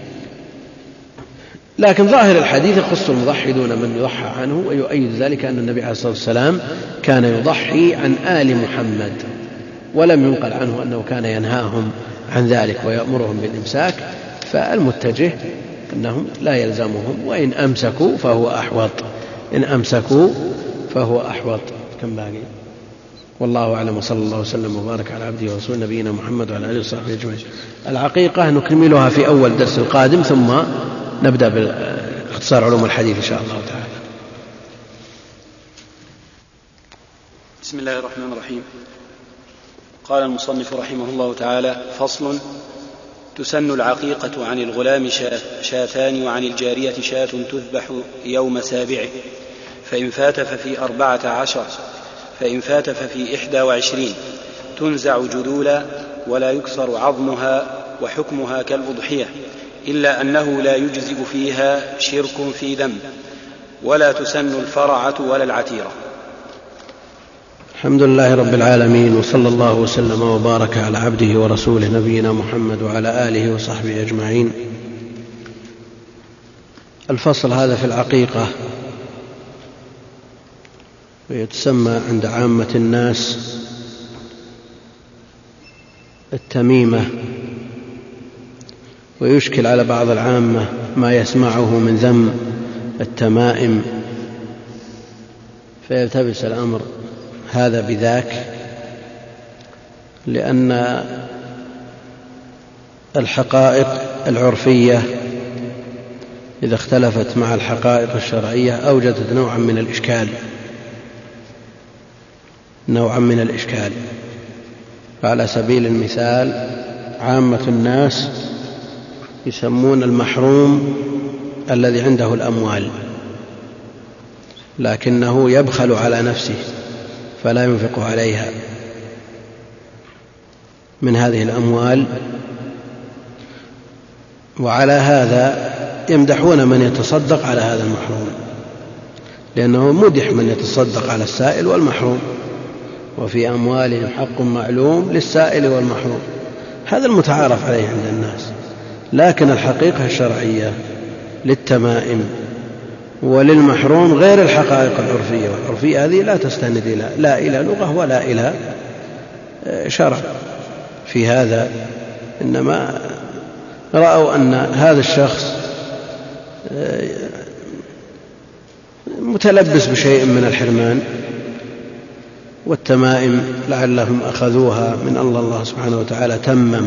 لكن ظاهر الحديث يخص المضحي دون من يضحى عنه، ويؤيد ذلك أن النبي عليه الصلاة والسلام كان يضحي عن آل محمد، ولم ينقل عنه أنه كان ينهاهم عن ذلك ويأمرهم بالإمساك، فالمتجه أنهم لا يلزمهم، وإن أمسكوا فهو أحوط، إن أمسكوا فهو أحوط. كم باقي؟ والله أعلم، وصلى الله وسلم وبارك على عبده ورسوله نبينا محمد وعلى آله وصحبه أجمعين. العقيقة نكملها في أول درس القادم، ثم نبدأ باختصار علوم الحديث إن شاء الله تعالى. بسم الله الرحمن الرحيم. قال المصنف رحمه الله تعالى: فصل: تسن العقيقة عن الغلام شاتان وعن الجارية شاة تذبح يوم سابعه، فإن فات ففي أربعة عشر، فإن فات ففي إحدى وعشرين، تنزع جذولا ولا يكسر عظمها، وحكمها كالأضحية، إلا أنه لا يجزئ فيها شرك في دم، ولا تسن الفرعة ولا العتيرة. الحمد لله رب العالمين، وصلى الله وسلم وبارك على عبده ورسوله نبينا محمد وعلى آله وصحبه أجمعين. الفصل هذا في العقيقة، ويتسمى عند عامة الناس التميمة، ويشكل على بعض العامة ما يسمعه من ذم التمائم، فيلتبس الأمر هذا بذاك، لأن الحقائق العرفية إذا اختلفت مع الحقائق الشرعية أوجدت نوعا من الإشكال. نوعا من الإشكال. فعلى سبيل المثال عامة الناس يسمون المحروم الذي عنده الأموال لكنه يبخل على نفسه فلا ينفق عليها من هذه الأموال، وعلى هذا يمدحون من يتصدق على هذا المحروم، لأنه مدح من يتصدق على السائل والمحروم، وفي أموالهم حق معلوم للسائل والمحروم، هذا المتعارف عليه عند الناس. لكن الحقيقة الشرعية للتمائم وللمحروم غير الحقائق العرفية، والعرفية هذه لا تستند إلى لا إلى لغة ولا إلى شرع. في هذا إنما رأوا أن هذا الشخص متلبس بشيء من الحرمان والتمائم، لعلهم أخذوها من الله الله سبحانه وتعالى تمم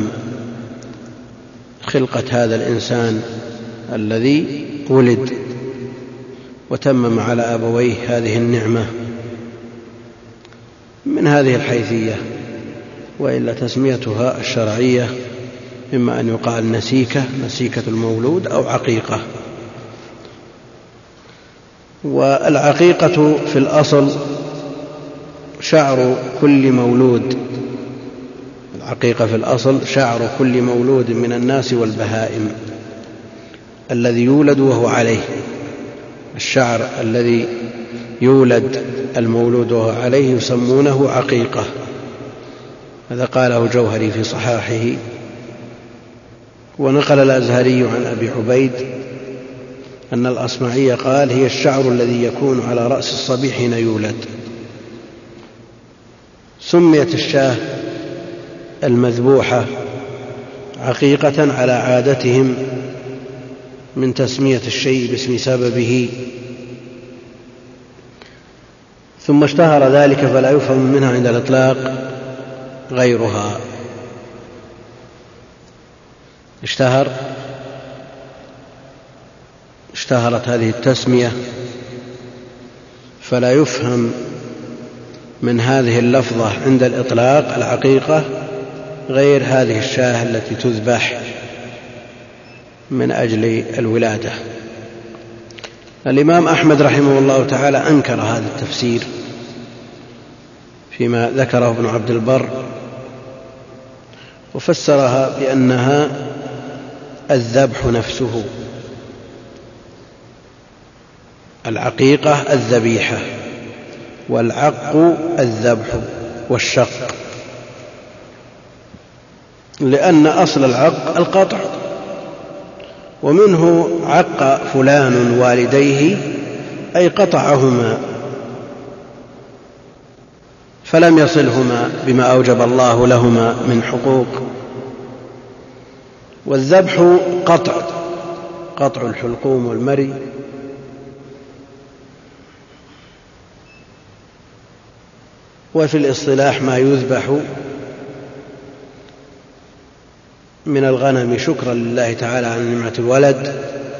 خلقة هذا الإنسان الذي ولد وتمم على أبويه هذه النعمة من هذه الحيثية. وإلا تسميتها الشرعية إما أن يقال نسيكة نسيكة المولود أو عقيقة. والعقيقة في الأصل شعر كل مولود العقيقة في الأصل شعر كل مولود من الناس والبهائم الذي يولد وهو عليه. الشعر الذي يولد المولود وهو عليه يسمونه عقيقة. هذا قاله جوهري في صحاحه. ونقل الأزهري عن أبي عبيد أن الأصمعي قال: هي الشعر الذي يكون على رأس الصبي حين يولد. سميت الشاة المذبوحة عقيقة على عادتهم من تسمية الشيء باسم سببه، ثم اشتهر ذلك فلا يفهم منها عند الإطلاق غيرها. اشتهر اشتهرت هذه التسمية فلا يفهم من هذه اللفظة عند الإطلاق العقيقة غير هذه الشاة التي تذبح من أجل الولادة. الإمام أحمد رحمه الله تعالى أنكر هذا التفسير فيما ذكره ابن عبد البر، وفسرها بأنها الذبح نفسه. العقيقة الذبيحة، والعق الذبح والشق، لأن أصل العق القطع، ومنه عق فلان والديه أي قطعهما فلم يصلهما بما أوجب الله لهما من حقوق. والذبح قطع قطع الحلقوم والمري، وفي الاصطلاح ما يذبح من الغنم شكرا لله تعالى على نعمة الولد،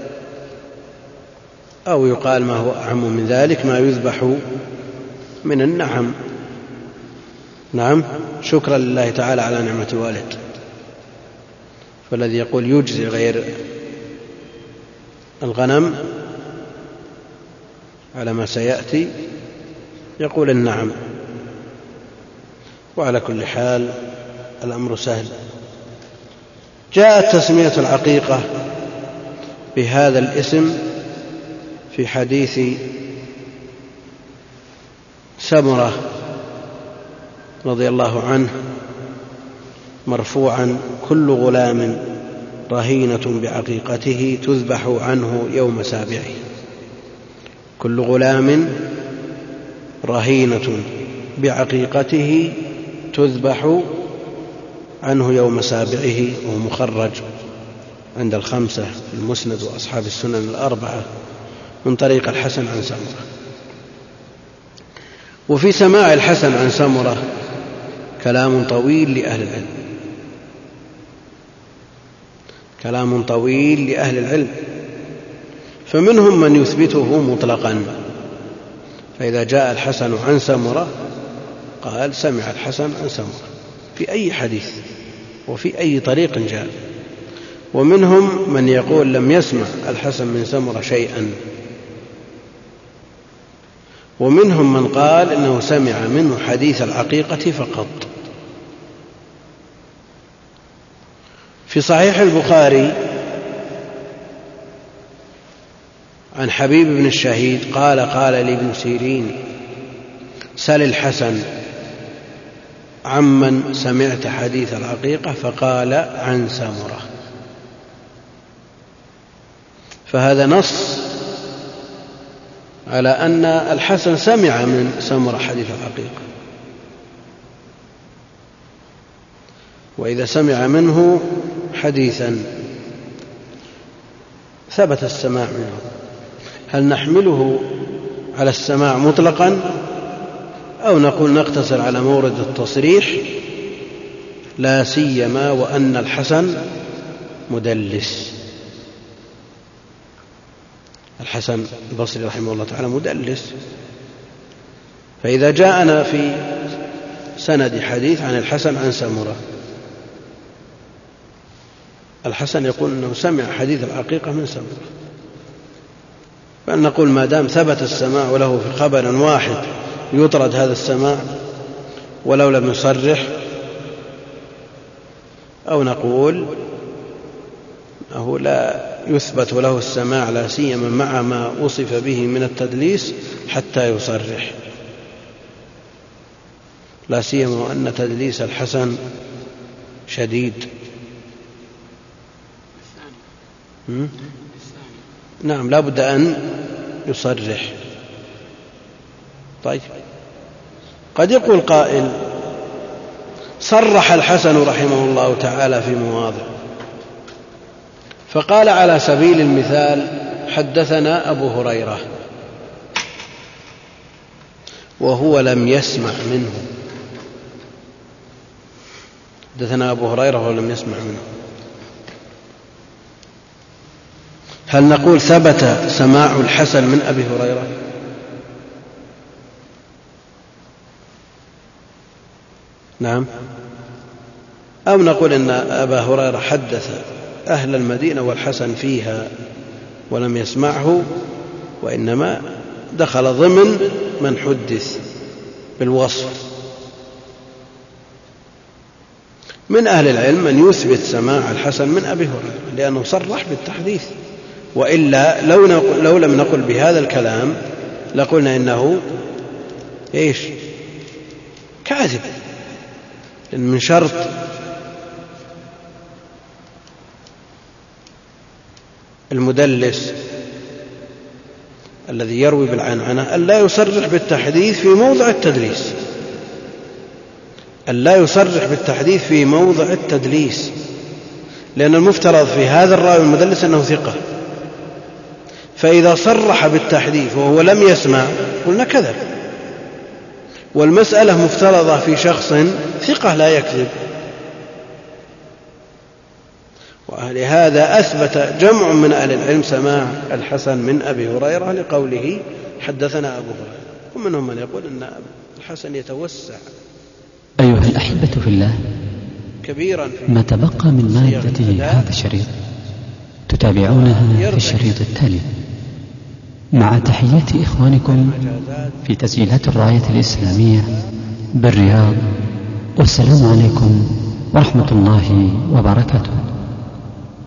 أو يقال ما هو أعم من ذلك ما يذبح من النعم، نعم شكرا لله تعالى على نعمة الولد. فالذي يقول يجزي غير الغنم على ما سيأتي يقول النعم. وعلى كل حال الأمر سهل. جاءت تسمية العقيقة بهذا الاسم في حديث سمرة رضي الله عنه مرفوعا: كل غلام رهينة بعقيقته تذبح عنه يوم سابعه. كل غلام رهينة بعقيقته تذبح عنه يوم سابعه، وهو مخرج عند الخمسة في المسند وأصحاب السنن الأربعة من طريق الحسن عن سمرة. وفي سماع الحسن عن سمرة كلام طويل لأهل العلم كلام طويل لأهل العلم فمنهم من يثبته مطلقا، فإذا جاء الحسن عن سمرة قال سمع الحسن عن سمرة في أي حديث وفي أي طريق جاء. ومنهم من يقول لم يسمع الحسن من سمرة شيئا، ومنهم من قال إنه سمع منه حديث العقيقة فقط. في صحيح البخاري عن حبيب بن الشهيد قال قال لي ابن سيرين سل الحسن عمن سمعت حديث العقيقة، فقال عن سمرة. فهذا نص على أن الحسن سمع من سمرة حديث العقيقة، وإذا سمع منه حديثا ثبت السماع منه، هل نحمله على السماع مطلقا أو نقول نقتصر على مورد التصريح، لا سيما وأن الحسن مدلس؟ الحسن البصري رحمه الله تعالى مدلس، فإذا جاءنا في سند حديث عن الحسن عن سمرة، الحسن يقول أنه سمع حديث العقيقة من سمرة، فنقول ما دام ثبت السماع وله في خبر واحد يطرد هذا السماع ولو لم يصرح، أو نقول أنه لا يثبت له السماع لا سيما مع ما وصف به من التدليس حتى يصرح، لا سيما وأن تدليس الحسن شديد. نعم، لا بد أن يصرح. طيب، قد يقول قائل صرح الحسن رحمه الله تعالى في مواضع، فقال على سبيل المثال حدثنا أبو هريرة وهو لم يسمع منه، حدثنا أبو هريرة وهو لم يسمع منه، هل نقول ثبت سماع الحسن من أبي هريرة؟ نعم، أو نقول إن أبا هريرة حدث أهل المدينة والحسن فيها ولم يسمعه، وإنما دخل ضمن من حدث بالوصف. من أهل العلم من يثبت سماع الحسن من أبي هريرة لأنه صرح بالتحديث، وإلا لو, لو لم نقل بهذا الكلام لقلنا إنه إيش؟ كاذب. لأن من شرط المدلس الذي يروي بالعنعنة ألا يصرح بالتحديث في موضع التدليس، ألا يصرح بالتحديث في موضع التدليس، لأن المفترض في هذا الراوي المدلس أنه ثقة، فإذا صرح بالتحديث وهو لم يسمع قلنا كذب، والمسألة مفترضة في شخص ثقة لا يكذب. ولهذا أثبت جمع من أهل العلم سماع الحسن من أبي هريرة لقوله حدثنا أبو هريرة، ومنهم من يقول أن الحسن يتوسع. أيها الأحبة في الله، كبيرا ما تبقى من مادة هذا الشريط تتابعونها في الشريط التالي، مع تحيات إخوانكم في تسجيلات الراية الإسلامية بالرياض، والسلام عليكم ورحمة الله وبركاته.